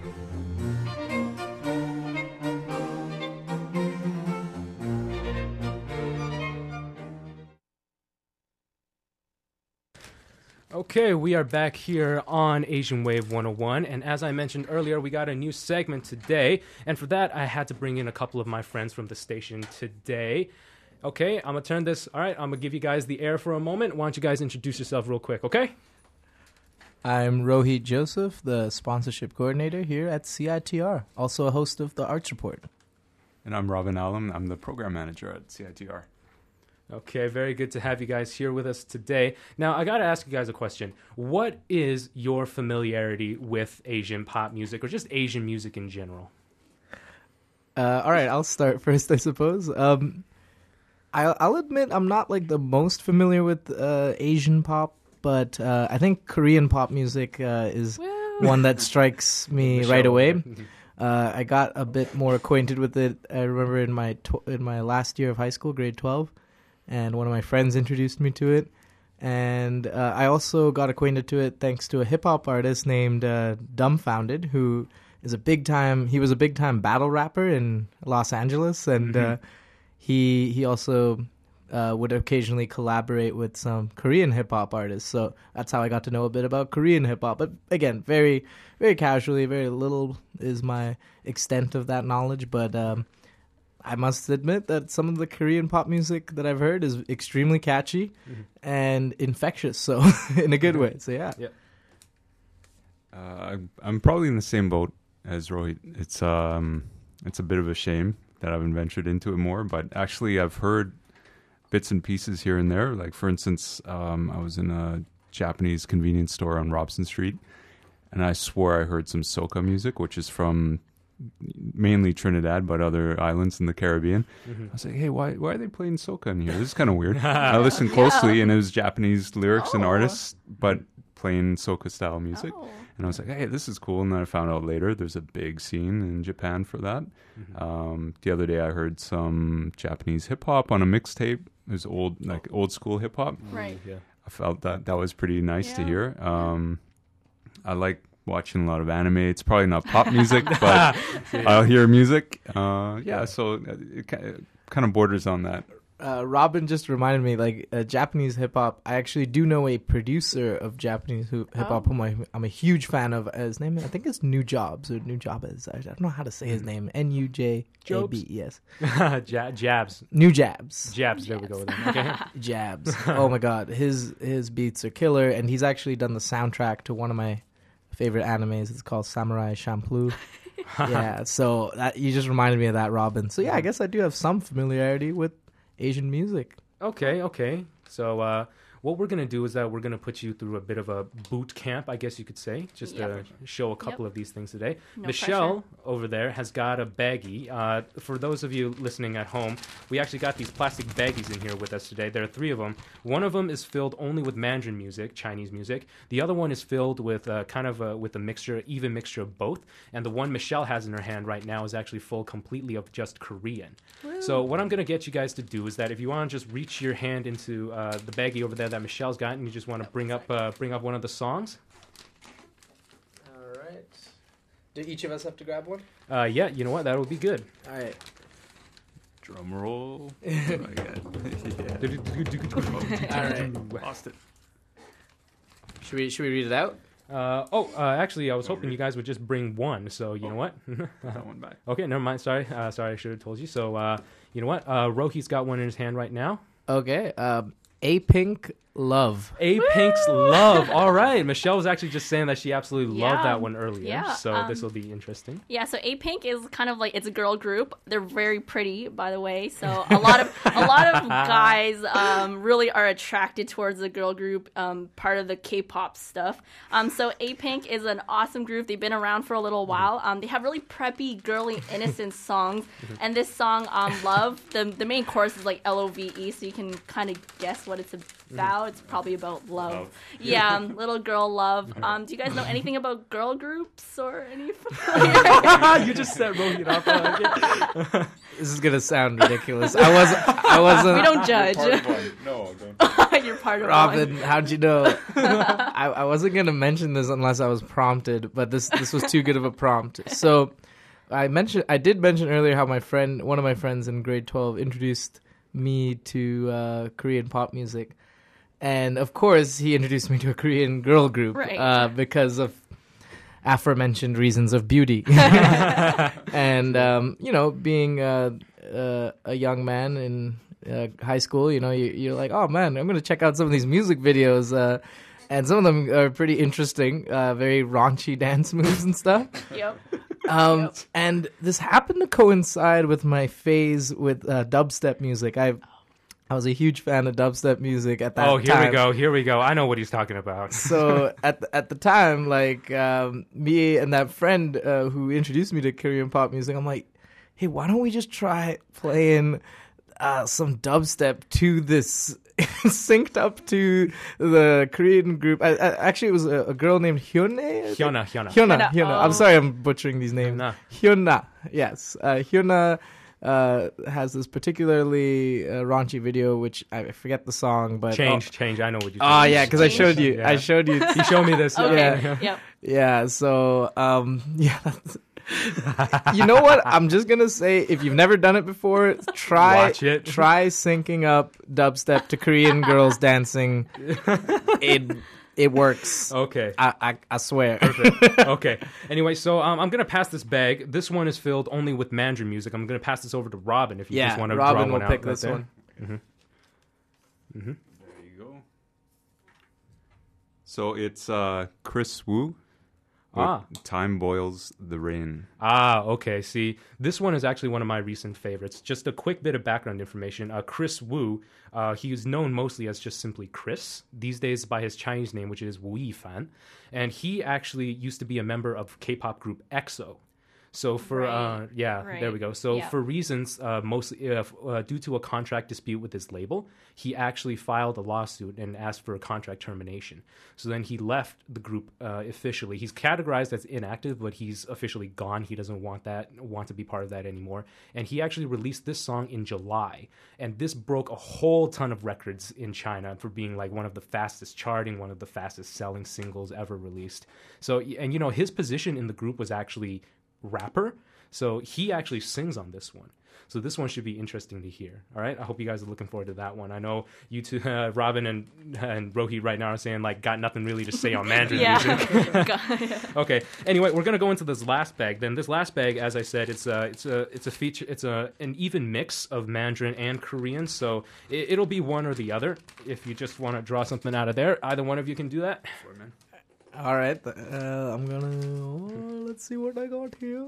Okay, we are back here on Asian Wave 101, and as I mentioned earlier, we got a new segment today, and for that, I had to bring in a couple of my friends from the station today. Okay, I'm going to turn this, all right, I'm going to give you guys the air for a moment. Why don't you guys introduce yourself real quick, okay? I'm Rohit Joseph, the sponsorship coordinator here at CITR, also a host of the Arts Report. And I'm Robin Allen, I'm the program manager at CITR. Okay, very good to have you guys here with us today. Now, I got to ask you guys a question. What is your familiarity with Asian pop music or just Asian music in general? All right, I'll start first, I suppose. I'll admit I'm not like the most familiar with Asian pop, but I think Korean pop music is one that strikes me right away. I got a bit more acquainted with it. I remember in my last year of high school, grade 12. And one of my friends introduced me to it. And I also got acquainted to it thanks to a hip-hop artist named Dumbfounded, who is a big-time battle rapper in Los Angeles. And he also would occasionally collaborate with some Korean hip-hop artists. So that's how I got to know a bit about Korean hip-hop. But again, very, very casually, very little is my extent of that knowledge. But I must admit that some of the Korean pop music that I've heard is extremely catchy and infectious, so in a good way. So yeah. I'm probably in the same boat as Rohit. It's a bit of a shame that I haven't ventured into it more, but actually I've heard bits and pieces here and there. Like for instance, I was in a Japanese convenience store on Robson Street, and I swore I heard some soca music, which is from mainly Trinidad, but other islands in the Caribbean. I was like, hey, why are they playing soca in here? This is kind of weird. I listened closely, and it was Japanese lyrics and artists, but playing soca style music. And I was like, hey, this is cool. And then I found out later there's a big scene in Japan for that. The other day I heard some Japanese hip hop on a mixtape. It was old school hip hop. Right. I felt that was pretty nice to hear. I like watching a lot of anime. It's probably not pop music, but I'll hear music. Yeah, so it kind of borders on that. Robin just reminded me, like, Japanese hip hop. I actually do know a producer of Japanese hip hop whom I'm a huge fan of. His name, I think it's New Jobs or New Jabez. I don't know how to say his name. Nujab. Yes. Jabs. New Jabs. Jabs. There we go with him. Okay. Jabs. Oh my God, his beats are killer, and he's actually done the soundtrack to one of my favorite animes. It's called Samurai Champloo. Yeah. So you just reminded me of that, Robin. So yeah, I guess I do have some familiarity with Asian music. Okay. So what we're going to do is that we're going to put you through a bit of a boot camp, I guess you could say, just to show a couple of these things today. No Michelle pressure. over there has got a baggie. For those of you listening at home, we actually got these plastic baggies in here with us today. There are 3 of them. One of them is filled only with Mandarin music, Chinese music. The other one is filled with with a even mixture of both. And the one Michelle has in her hand right now is actually full completely of just Korean. Woo. So what I'm going to get you guys to do is that if you want to just reach your hand into the baggie over there that Michelle's got, and you just want to bring up one of the songs. All right. Do each of us have to grab one? Yeah, you know what? That would be good. All right. Drum roll. Oh my God. All right. Lost it. Should we read it out? Actually, I was hoping you guys would just bring one. So you know what? That one back. Okay, never mind. Sorry, I should have told you. So you know what? Rohi's got one in his hand right now. Okay. A Pink Love. A Pink's Love. All right. Michelle was actually just saying that she absolutely loved that one earlier. Yeah, So this will be interesting. Yeah, so A Pink is kind of like, it's a girl group. They're very pretty, by the way. So a lot of guys really are attracted towards the girl group, part of the K-pop stuff. So A Pink is an awesome group. They've been around for a little while. They have really preppy, girly, innocent songs. And this song, Love, the main chorus is like L-O-V-E, so you can kind of guess what it's about. It's probably about love. Yeah, little girl love. Do you guys know anything about girl groups or any? You just set Rohi up. This is gonna sound ridiculous. I wasn't. We don't judge. No, don't. You're part of Robin, one. how'd you know? I wasn't gonna mention this unless I was prompted, but this was too good of a prompt. So I did mention earlier how one of my friends in grade 12 introduced me to Korean pop music. And of course, he introduced me to a Korean girl group because of aforementioned reasons of beauty. And, being a young man in high school, you're like, oh man, I'm going to check out some of these music videos. And some of them are pretty interesting, very raunchy dance moves and stuff. Yep. And this happened to coincide with my phase with dubstep music. I was a huge fan of dubstep music at that time. Oh, here we go. I know what he's talking about. So at the time, like me and that friend who introduced me to Korean pop music, I'm like, hey, why don't we just try playing some dubstep to this, synced up to the Korean group. Actually, it was a girl named Hyuna. Hyuna. Oh. I'm sorry, I'm butchering these names. Hyuna. Yes, Hyuna. Has this particularly raunchy video, which I forget the song, but change. I know what you. Oh yeah, because I showed you. Yeah. I showed you. You showed me this. Okay. Yeah. Yeah. So you know what? I'm just gonna say, if you've never done it before, Watch it. Try syncing up dubstep to Korean girls dancing. It works. Okay. I swear. Perfect. Okay. Anyway, so I'm going to pass this bag. This one is filled only with Mandarin music. I'm going to pass this over to Robin if you just want to draw one out. Robin will pick this one. Mm-hmm. Mm-hmm. There you go. So it's Chris Wu. Time Boils the Rain. Okay. See, this one is actually one of my recent favorites. Just a quick bit of background information. Chris Wu, he is known mostly as just simply Chris, these days by his Chinese name, which is Wu Yifan. And he actually used to be a member of K-pop group EXO. So for Right. there we go. So Yeah. for reasons mostly due to a contract dispute with his label, he actually filed a lawsuit and asked for a contract termination. So then he left the group officially. He's categorized as inactive, but he's officially gone. He doesn't want to be part of that anymore. And he actually released this song in July, and this broke a whole ton of records in China for being like one of the fastest charting, one of the fastest selling singles ever released. So, and you know, his position in the group was actually rapper, so he actually sings on this one. So this one should be interesting to hear. All right, I hope you guys are looking forward to that one. I know you two, Robin and Rohit, right now are saying like got nothing really to say on Mandarin music. Okay. Anyway, we're gonna go into this last bag. Then this last bag, as I said, it's a feature. It's an even mix of Mandarin and Korean. So it'll be one or the other. If you just want to draw something out of there, either one of you can do that. All right, I'm gonna let's see what I got here.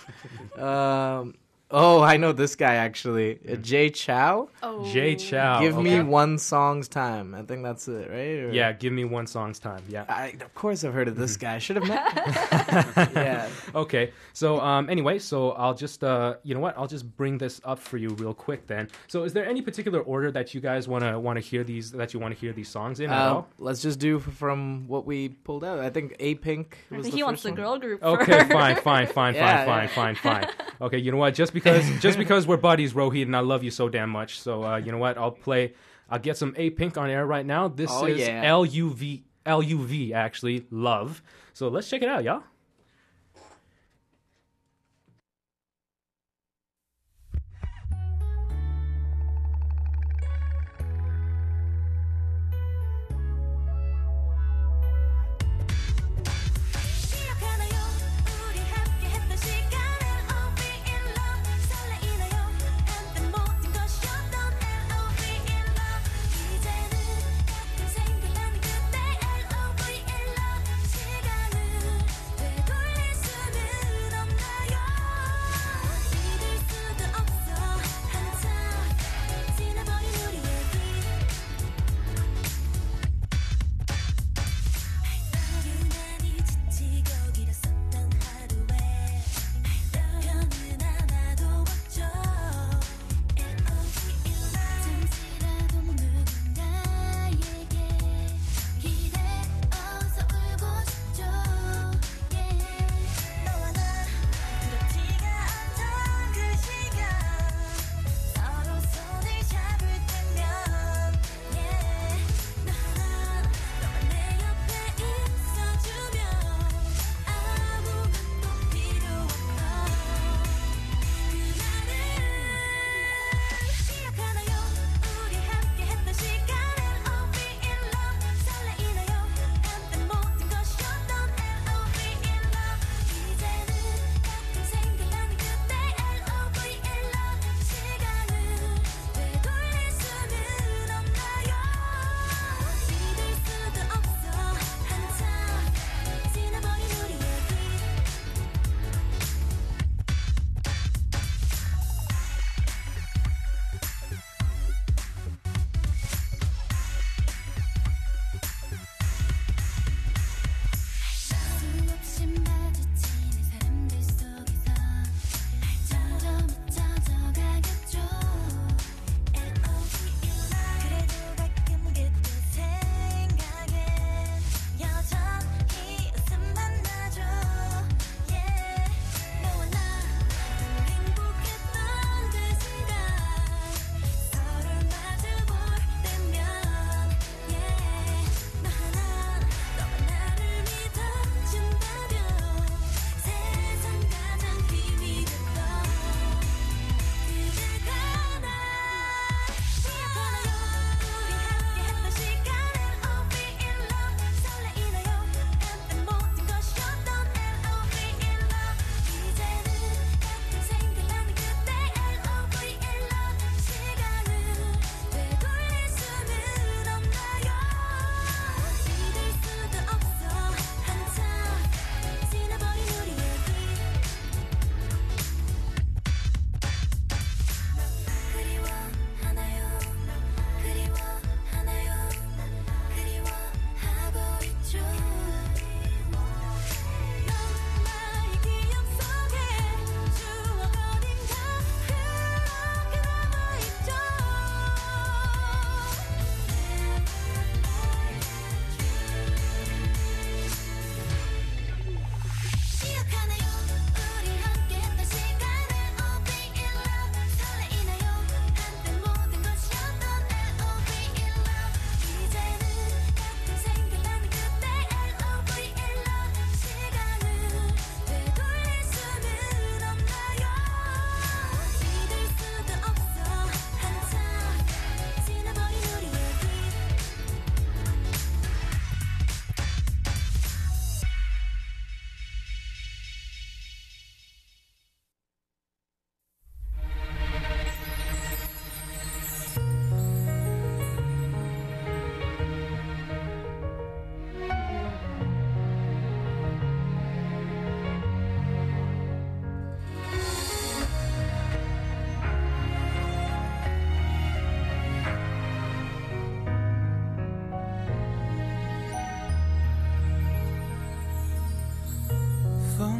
I know this guy actually, Jay Chow. Oh. Jay Chow. Give me one song's time. I think that's it, right? Or... Yeah, give me one song's time. Yeah. Of course, I've heard of this guy. I should have met. Yeah. Okay. So anyway, so I'll just you know what? I'll just bring this up for you real quick then. So is there any particular order that you guys want to hear these songs in at all? Let's just do from what we pulled out. I think A-Pink was I think the he first wants the one. girl group. Okay, first. fine. Okay, you know what? Just because we're buddies, Rohit, and I love you so damn much. So you know what? I'll get some A-Pink on air right now. This is LUV actually, Love. So let's check it out, y'all. 이제는 가끔 생각나는 그때 LOVE in love 시간은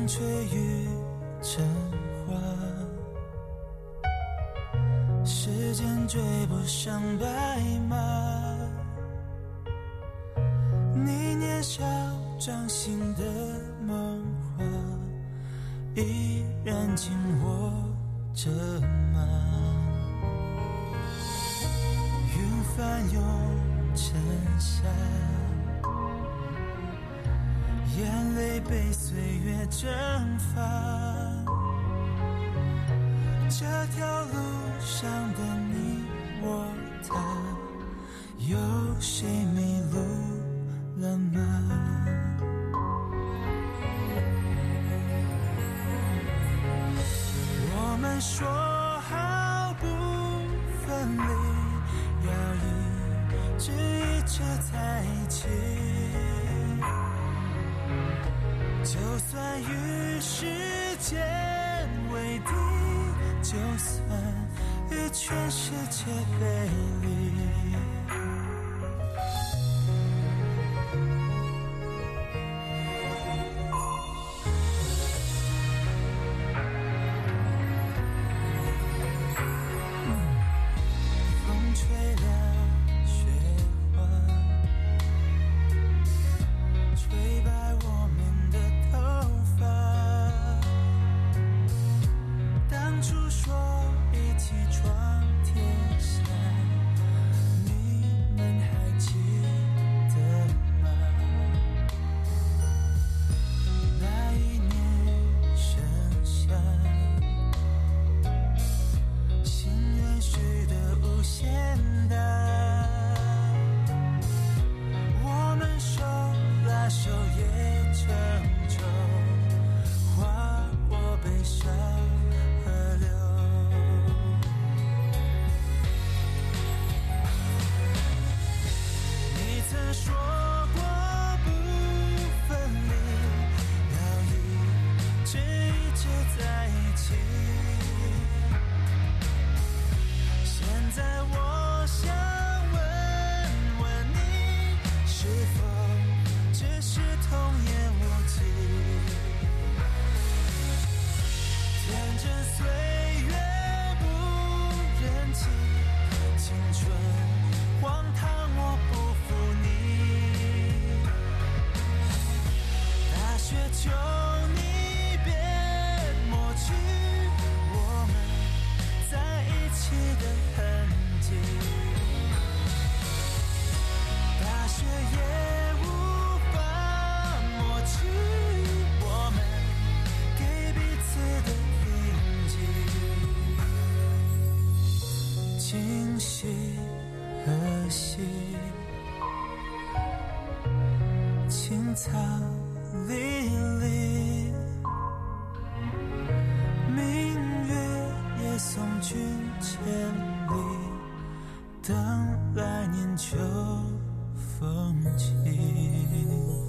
吹雨成花，时间追不上白马，你年少掌心的梦话依然紧握着吗？云翻涌成夏，眼泪被岁月蒸发，这条路上的你我他，有谁迷路了吗？我们说好不分离，要一直一直在一起，就算与时间为敌，就算与全世界背离。风吹了雪花，吹白我们的头发，当初说一起闯天下，你们还记得吗？那一年盛夏，心愿许得无限大，我们手拉手也成舟，划过悲伤河流。你曾说过不分离，要一直一直在一起，现在我想问问你，是否只是童言无忌？天真岁月不忍欺，青春荒唐我不负你。大雪求你别抹去我们在一起的痕迹，大雪也无法抹去我们给彼此的铭记。今夕何夕，青草离离，明月也送君千里，等来年秋风起。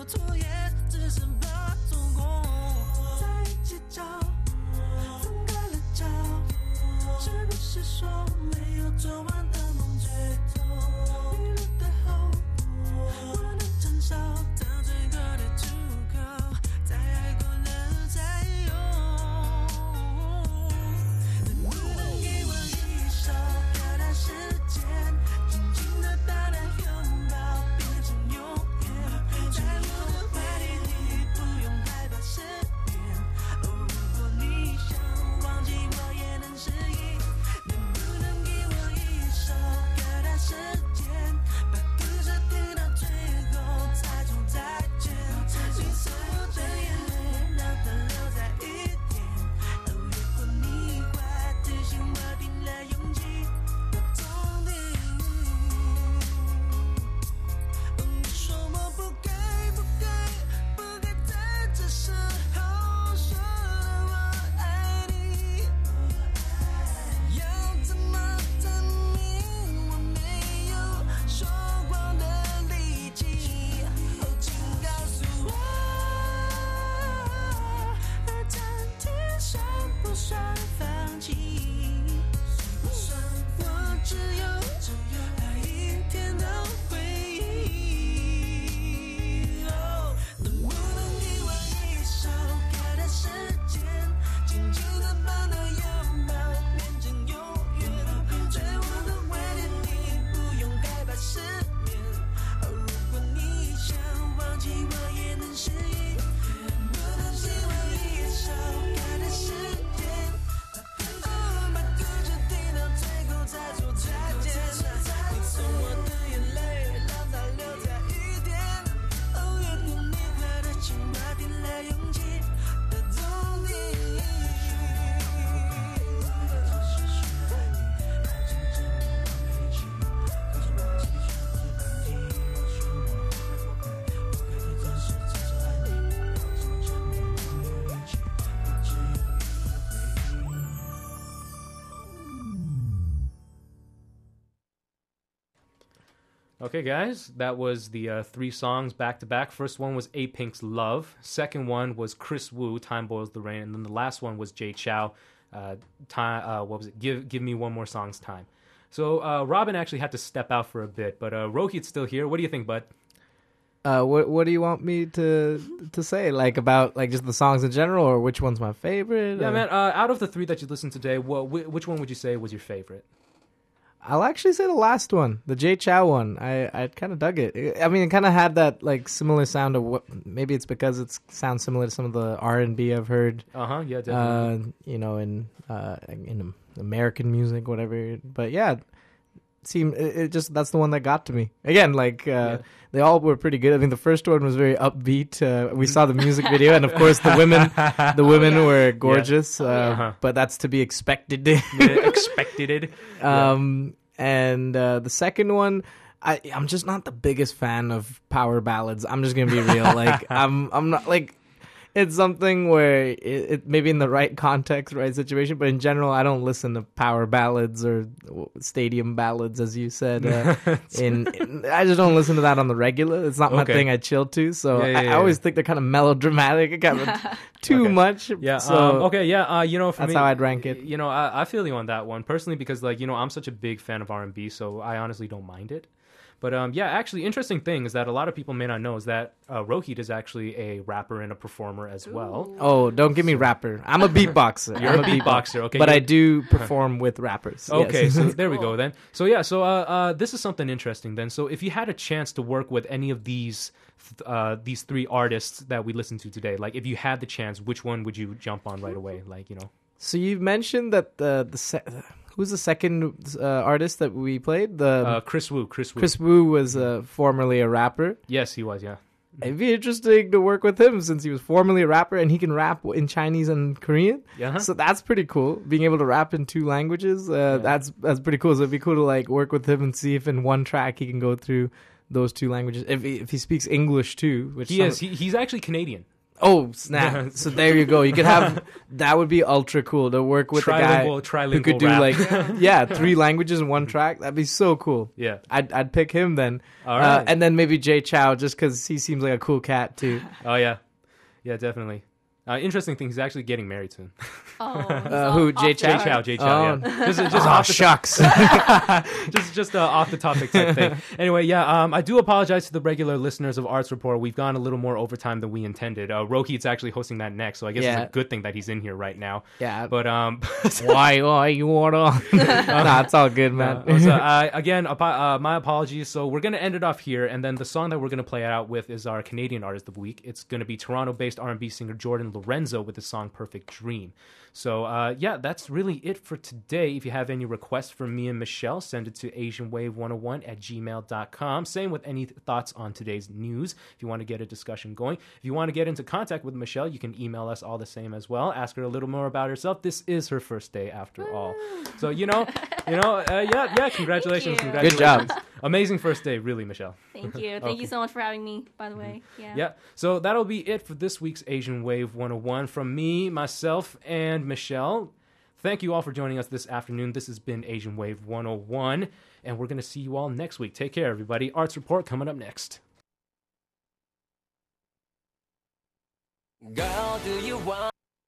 拖延，只剩怕错过。在一起找，分开了找，是不是说没有做完的梦最痛？迷路的后，我能承受到最后的出口，在爱过了再用。能不能给我一首歌的时间，紧紧地把那拥抱变成永远，在我的怀里你不用害怕失眠。哦，如果你想忘记我也能适应，能不能给我一首歌的时间，把故事听到最后再说再见。你送我的眼泪，让它留在雨点。哦，如果你快提醒我定了勇气的终点。你说我不该在这时候说我爱你，要怎么证明我没有说谎的力气？哦，请告诉我，暂停算不算放弃？我只有那一天的回忆。哦，能不能给我一首歌的时间，紧紧地把那拥抱变成永远，在我的怀里你不用害怕失眠。哦，如果你想忘记我也能适应，能不能给我一首歌的时间，把故事听到最后再说再见。你送我的眼泪，让它留在雨点。哦，越过你快的情话，定了勇气的终点。 Okay, guys, that was the 3 songs back to back. First one was A-Pink's Love. Second one was Chris Wu, Time Boils the Rain. And then the last one was Jay Chou, what was it? Give Me One More Song's Time. So Robin actually had to step out for a bit, but Rohit's still here. What do you think, bud? What do you want me to say? Like about like just the songs in general, or which one's my favorite? Yeah, or? man, out of the 3 that you listened to today, which one would you say was your favorite? I'll actually say the last one, the Jay Chou one. I kind of dug it. I mean, it kind of had that like similar sound of what. Maybe it's because it sounds similar to some of the R&B I've heard. Yeah, definitely. In American music, whatever. But yeah, it just that's the one that got to me. Again, like they all were pretty good. I mean, the first one was very upbeat. We saw the music video, and of course, the women were gorgeous. But that's to be expected. Expected. And the second one, I'm just not the biggest fan of power ballads. I'm just gonna be real. Like I'm not like. It's something where it maybe in the right context, right situation, but in general, I don't listen to power ballads or stadium ballads, as you said. I just don't listen to that on the regular. It's not my thing. I chill to, so I always think they're kind of melodramatic, kind of too much. Yeah. So for that's me, how I'd rank it. I feel you on that one personally because, like, I'm such a big fan of R&B, so I honestly don't mind it. But actually, interesting thing is that a lot of people may not know is that Rohit is actually a rapper and a performer as well. Ooh. Oh, don't give me rapper. I'm a beatboxer. You're a beatboxer, okay. But I do perform with rappers. Okay, yes. so there we go then. So this is something interesting then. So if you had a chance to work with any of these 3 artists that we listened to today, like if you had the chance, which one would you jump on right away? Like, So you mentioned that who's the second artist that we played? Chris Wu. Chris Wu was formerly a rapper. Yes, he was, yeah. It'd be interesting to work with him since he was formerly a rapper and he can rap in Chinese and Korean. Yeah. So that's pretty cool. Being able to rap in 2 languages, that's pretty cool. So it'd be cool to like work with him and see if in one track he can go through those 2 languages. If he speaks English too, which he is. He's actually Canadian. Oh, snap. So there you go. You could have, that would be ultra cool to work with a guy who could do rap. 3 languages in one track. That'd be so cool. Yeah. I'd pick him then. All right. And then maybe Jay Chow, just because he seems like a cool cat too. Oh, yeah. Yeah, definitely. Interesting thing, he's actually getting married soon. Who? Jay Chow? Jay Chow, yeah. Just off the shucks. just off the topic type thing. Anyway, yeah, I do apologize to the regular listeners of Arts Report. We've gone a little more overtime than we intended. Rohit's actually hosting that next, so I guess it's a good thing that he's in here right now. Yeah. But why you wanna? Nah, it's all good, man. Again, my apologies. So we're gonna end it off here, and then the song that we're gonna play it out with is our Canadian Artist of the Week. It's gonna be Toronto-based R&B singer Jordan Lorenzo with the song Perfect Dream. So yeah, that's really it for today. If you have any requests for me and Michelle, send it to asianwave101@gmail.com. Same with any thoughts on today's news. If you want to get a discussion going, if you want to get into contact with Michelle, you can email us all the same as well. Ask her a little more about herself. This is her first day after all. So yeah, congratulations. Good job. Amazing first day, really, Michelle. Thank you. Thank you so much for having me, by the way. Yeah. So that'll be it for this week's Asian Wave 101 from me, myself, and Michelle. Thank you all for joining us this afternoon. This has been Asian Wave 101, and we're going to see you all next week. Take care, everybody. Arts Report coming up next. Girl, do you want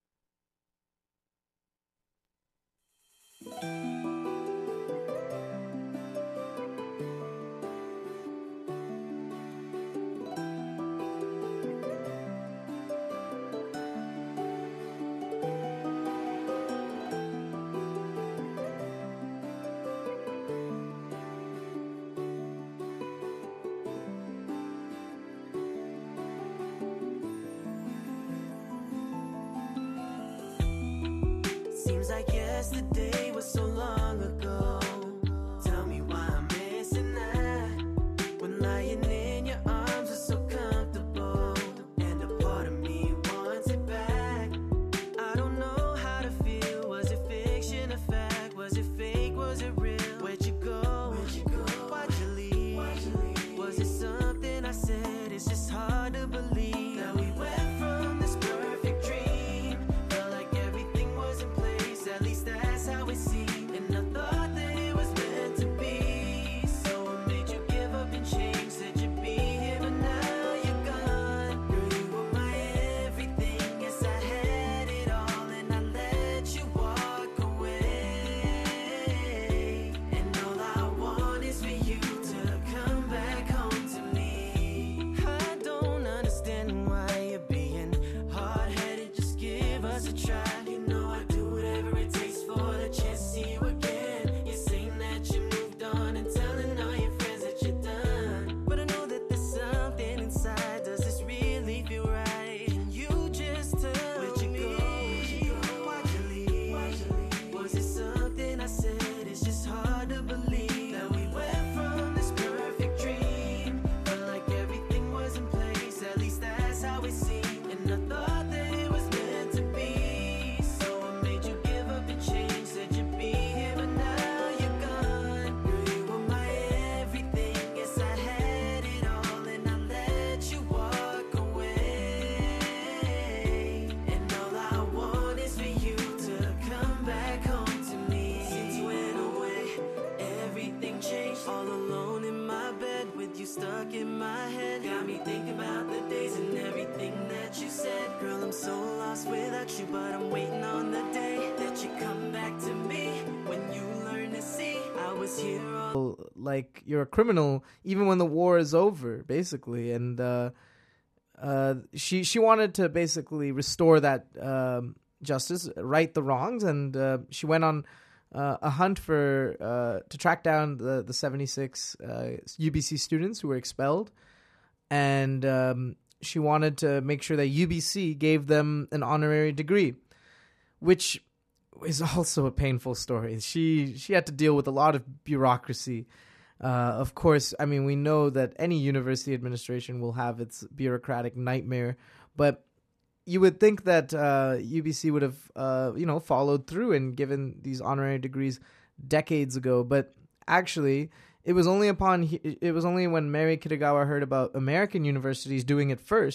Seems like yesterday was so long ago. Tell me why I'm missing that. When lying in your arms is so comfortable, and a part of me wants it back. I don't know how to feel. Was it fiction or fact? Was it fake? Was it real? Where'd you go? Why'd you leave? Was it something I said? It's just hard to believe that we went from this perfect dream. Felt like everything was in place. At least that's how it seemed. And I thought that it was meant to be. So what made you give up and change? Said you'd be here, but now you're gone. Girl, you were my everything. Yes, I had it all, and I let you walk away. And all I want is for you to come back home to me. I don't understand why you're being hard-headed. Just give us a try. You know I'd do whatever it takes for the chance to see you again. You're saying that you moved on and telling all your friends that you're done. But I know that there's something inside. Does this really feel right? And you just tell me. Why'd you leave? Was it something I said? It's just hard to believe that we went from this perfect dream. Felt like everything was in place. At least that's how it seemed. And I thought that it was meant to be. So what made you give up and change? Said you'd be here, but now you're gone. Girl, you were my everything. Yes, I had it all, and I let you walk away. And all I want is for you to come back home to me. Since you went away, everything changed. All alone in my bed with you stuck in my head. Got me thinking about the days and everything that you said. Girl, I'm so lost without you, but I'm waiting on the day that you come back to me. When you learn to see I was here all Like you're a criminal even when the war is over, basically. And she wanted to basically restore that justice, right the wrongs, and she went on a hunt for to track down the 76 UBC students who were expelled, and she wanted to make sure that UBC gave them an honorary degree, which is also a painful story. She had to deal with a lot of bureaucracy. Of course, I mean, we know that any university administration will have its bureaucratic nightmare, but you would think that UBC would have, followed through and given these honorary degrees decades ago. But actually, it was only when Mary Kitagawa heard about American universities doing it first.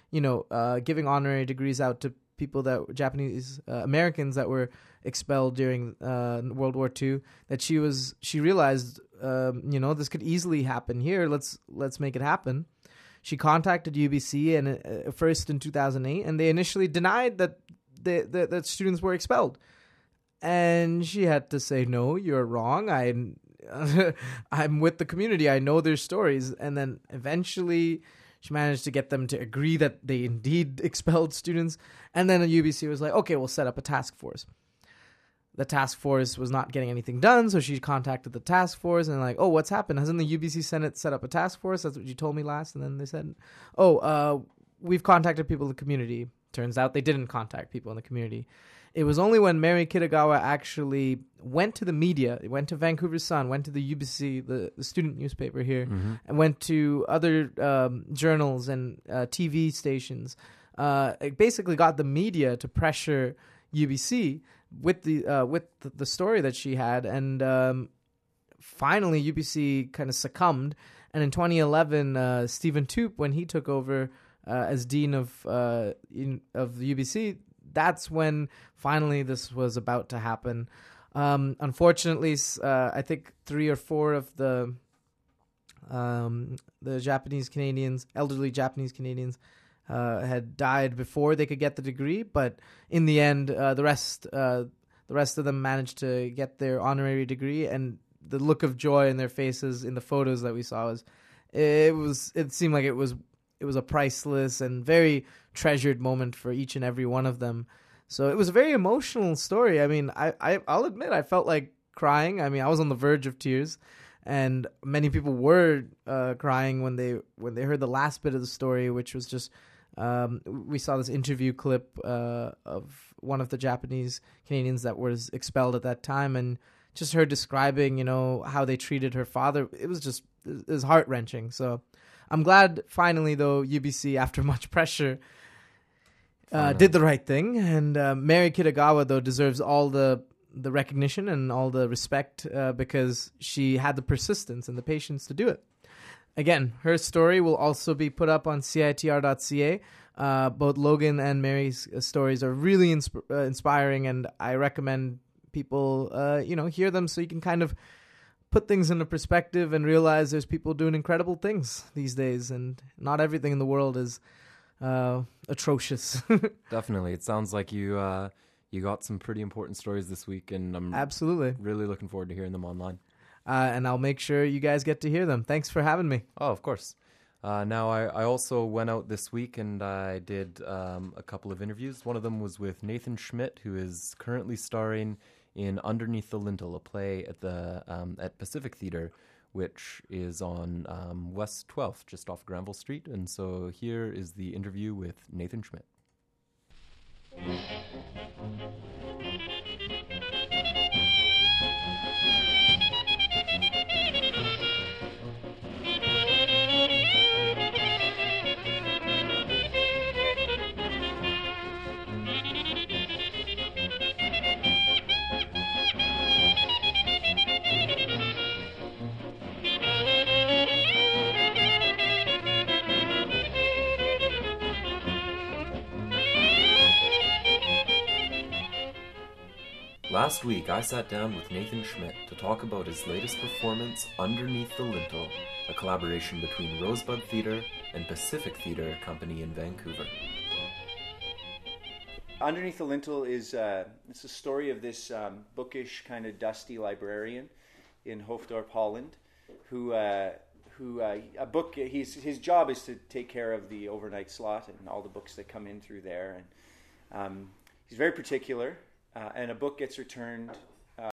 giving honorary degrees out to people that Japanese Americans that were expelled during World War II. That she realized, this could easily happen here. Let's make it happen. She contacted UBC and first in 2008, and they initially denied that students were expelled. And she had to say, "No, you're wrong. I'm with the community. I know their stories." And then eventually she managed to get them to agree that they indeed expelled students. And then the UBC was like, "Okay, we'll set up a task force." The task force was not getting anything done, so she contacted the task force and like, "Oh, what's happened? Hasn't the UBC Senate set up a task force? That's what you told me last." And then they said, "Oh, we've contacted people in the community." Turns out they didn't contact people in the community. It was only when Mary Kitagawa actually went to the media, went to Vancouver Sun, went to the UBC, the student newspaper here, and went to other journals and TV stations. It basically got the media to pressure UBC with the story that she had, and finally UBC kind of succumbed. And in 2011, Stephen Toop, when he took over as dean of the UBC, that's when finally this was about to happen. Unfortunately, I think 3 or 4 of the Japanese Canadians, elderly Japanese Canadians, had died before they could get the degree. But in the end, the rest of them managed to get their honorary degree, and the look of joy in their faces in the photos that we saw it seemed like it was a priceless and very treasured moment for each and every one of them. So it was a very emotional story. I mean, I'll admit I felt like crying. I mean, I was on the verge of tears, and many people were crying when they heard the last bit of the story, which was just we saw this interview clip of one of the Japanese Canadians that was expelled at that time, and just her describing, how they treated her father. It was heart-wrenching. So I'm glad finally, though, UBC, after much pressure, did the right thing. And Mary Kitagawa, though, deserves all the recognition and all the respect because she had the persistence and the patience to do it. Again, her story will also be put up on CITR.ca. Both Logan and Mary's stories are really inspiring, and I recommend people, hear them so you can kind of put things into perspective and realize there's people doing incredible things these days, and not everything in the world is atrocious. Definitely. It sounds like you got some pretty important stories this week, and I'm absolutely really looking forward to hearing them online. And I'll make sure you guys get to hear them. Thanks for having me. Oh, of course. Now, I also went out this week and I did a couple of interviews. One of them was with Nathan Schmidt, who is currently starring in Underneath the Lintel, a play at Pacific Theatre, which is on West 12th, just off Granville Street. And so here is the interview with Nathan Schmidt. Last week, I sat down with Nathan Schmidt to talk about his latest performance, Underneath the Lintel, a collaboration between Rosebud Theatre and Pacific Theatre Company in Vancouver. Underneath the Lintel is it's a story of this bookish, kind of dusty librarian in Hoofddorp, Holland, his job is to take care of the overnight slot and all the books that come in through there, and he's very particular. And a book gets returned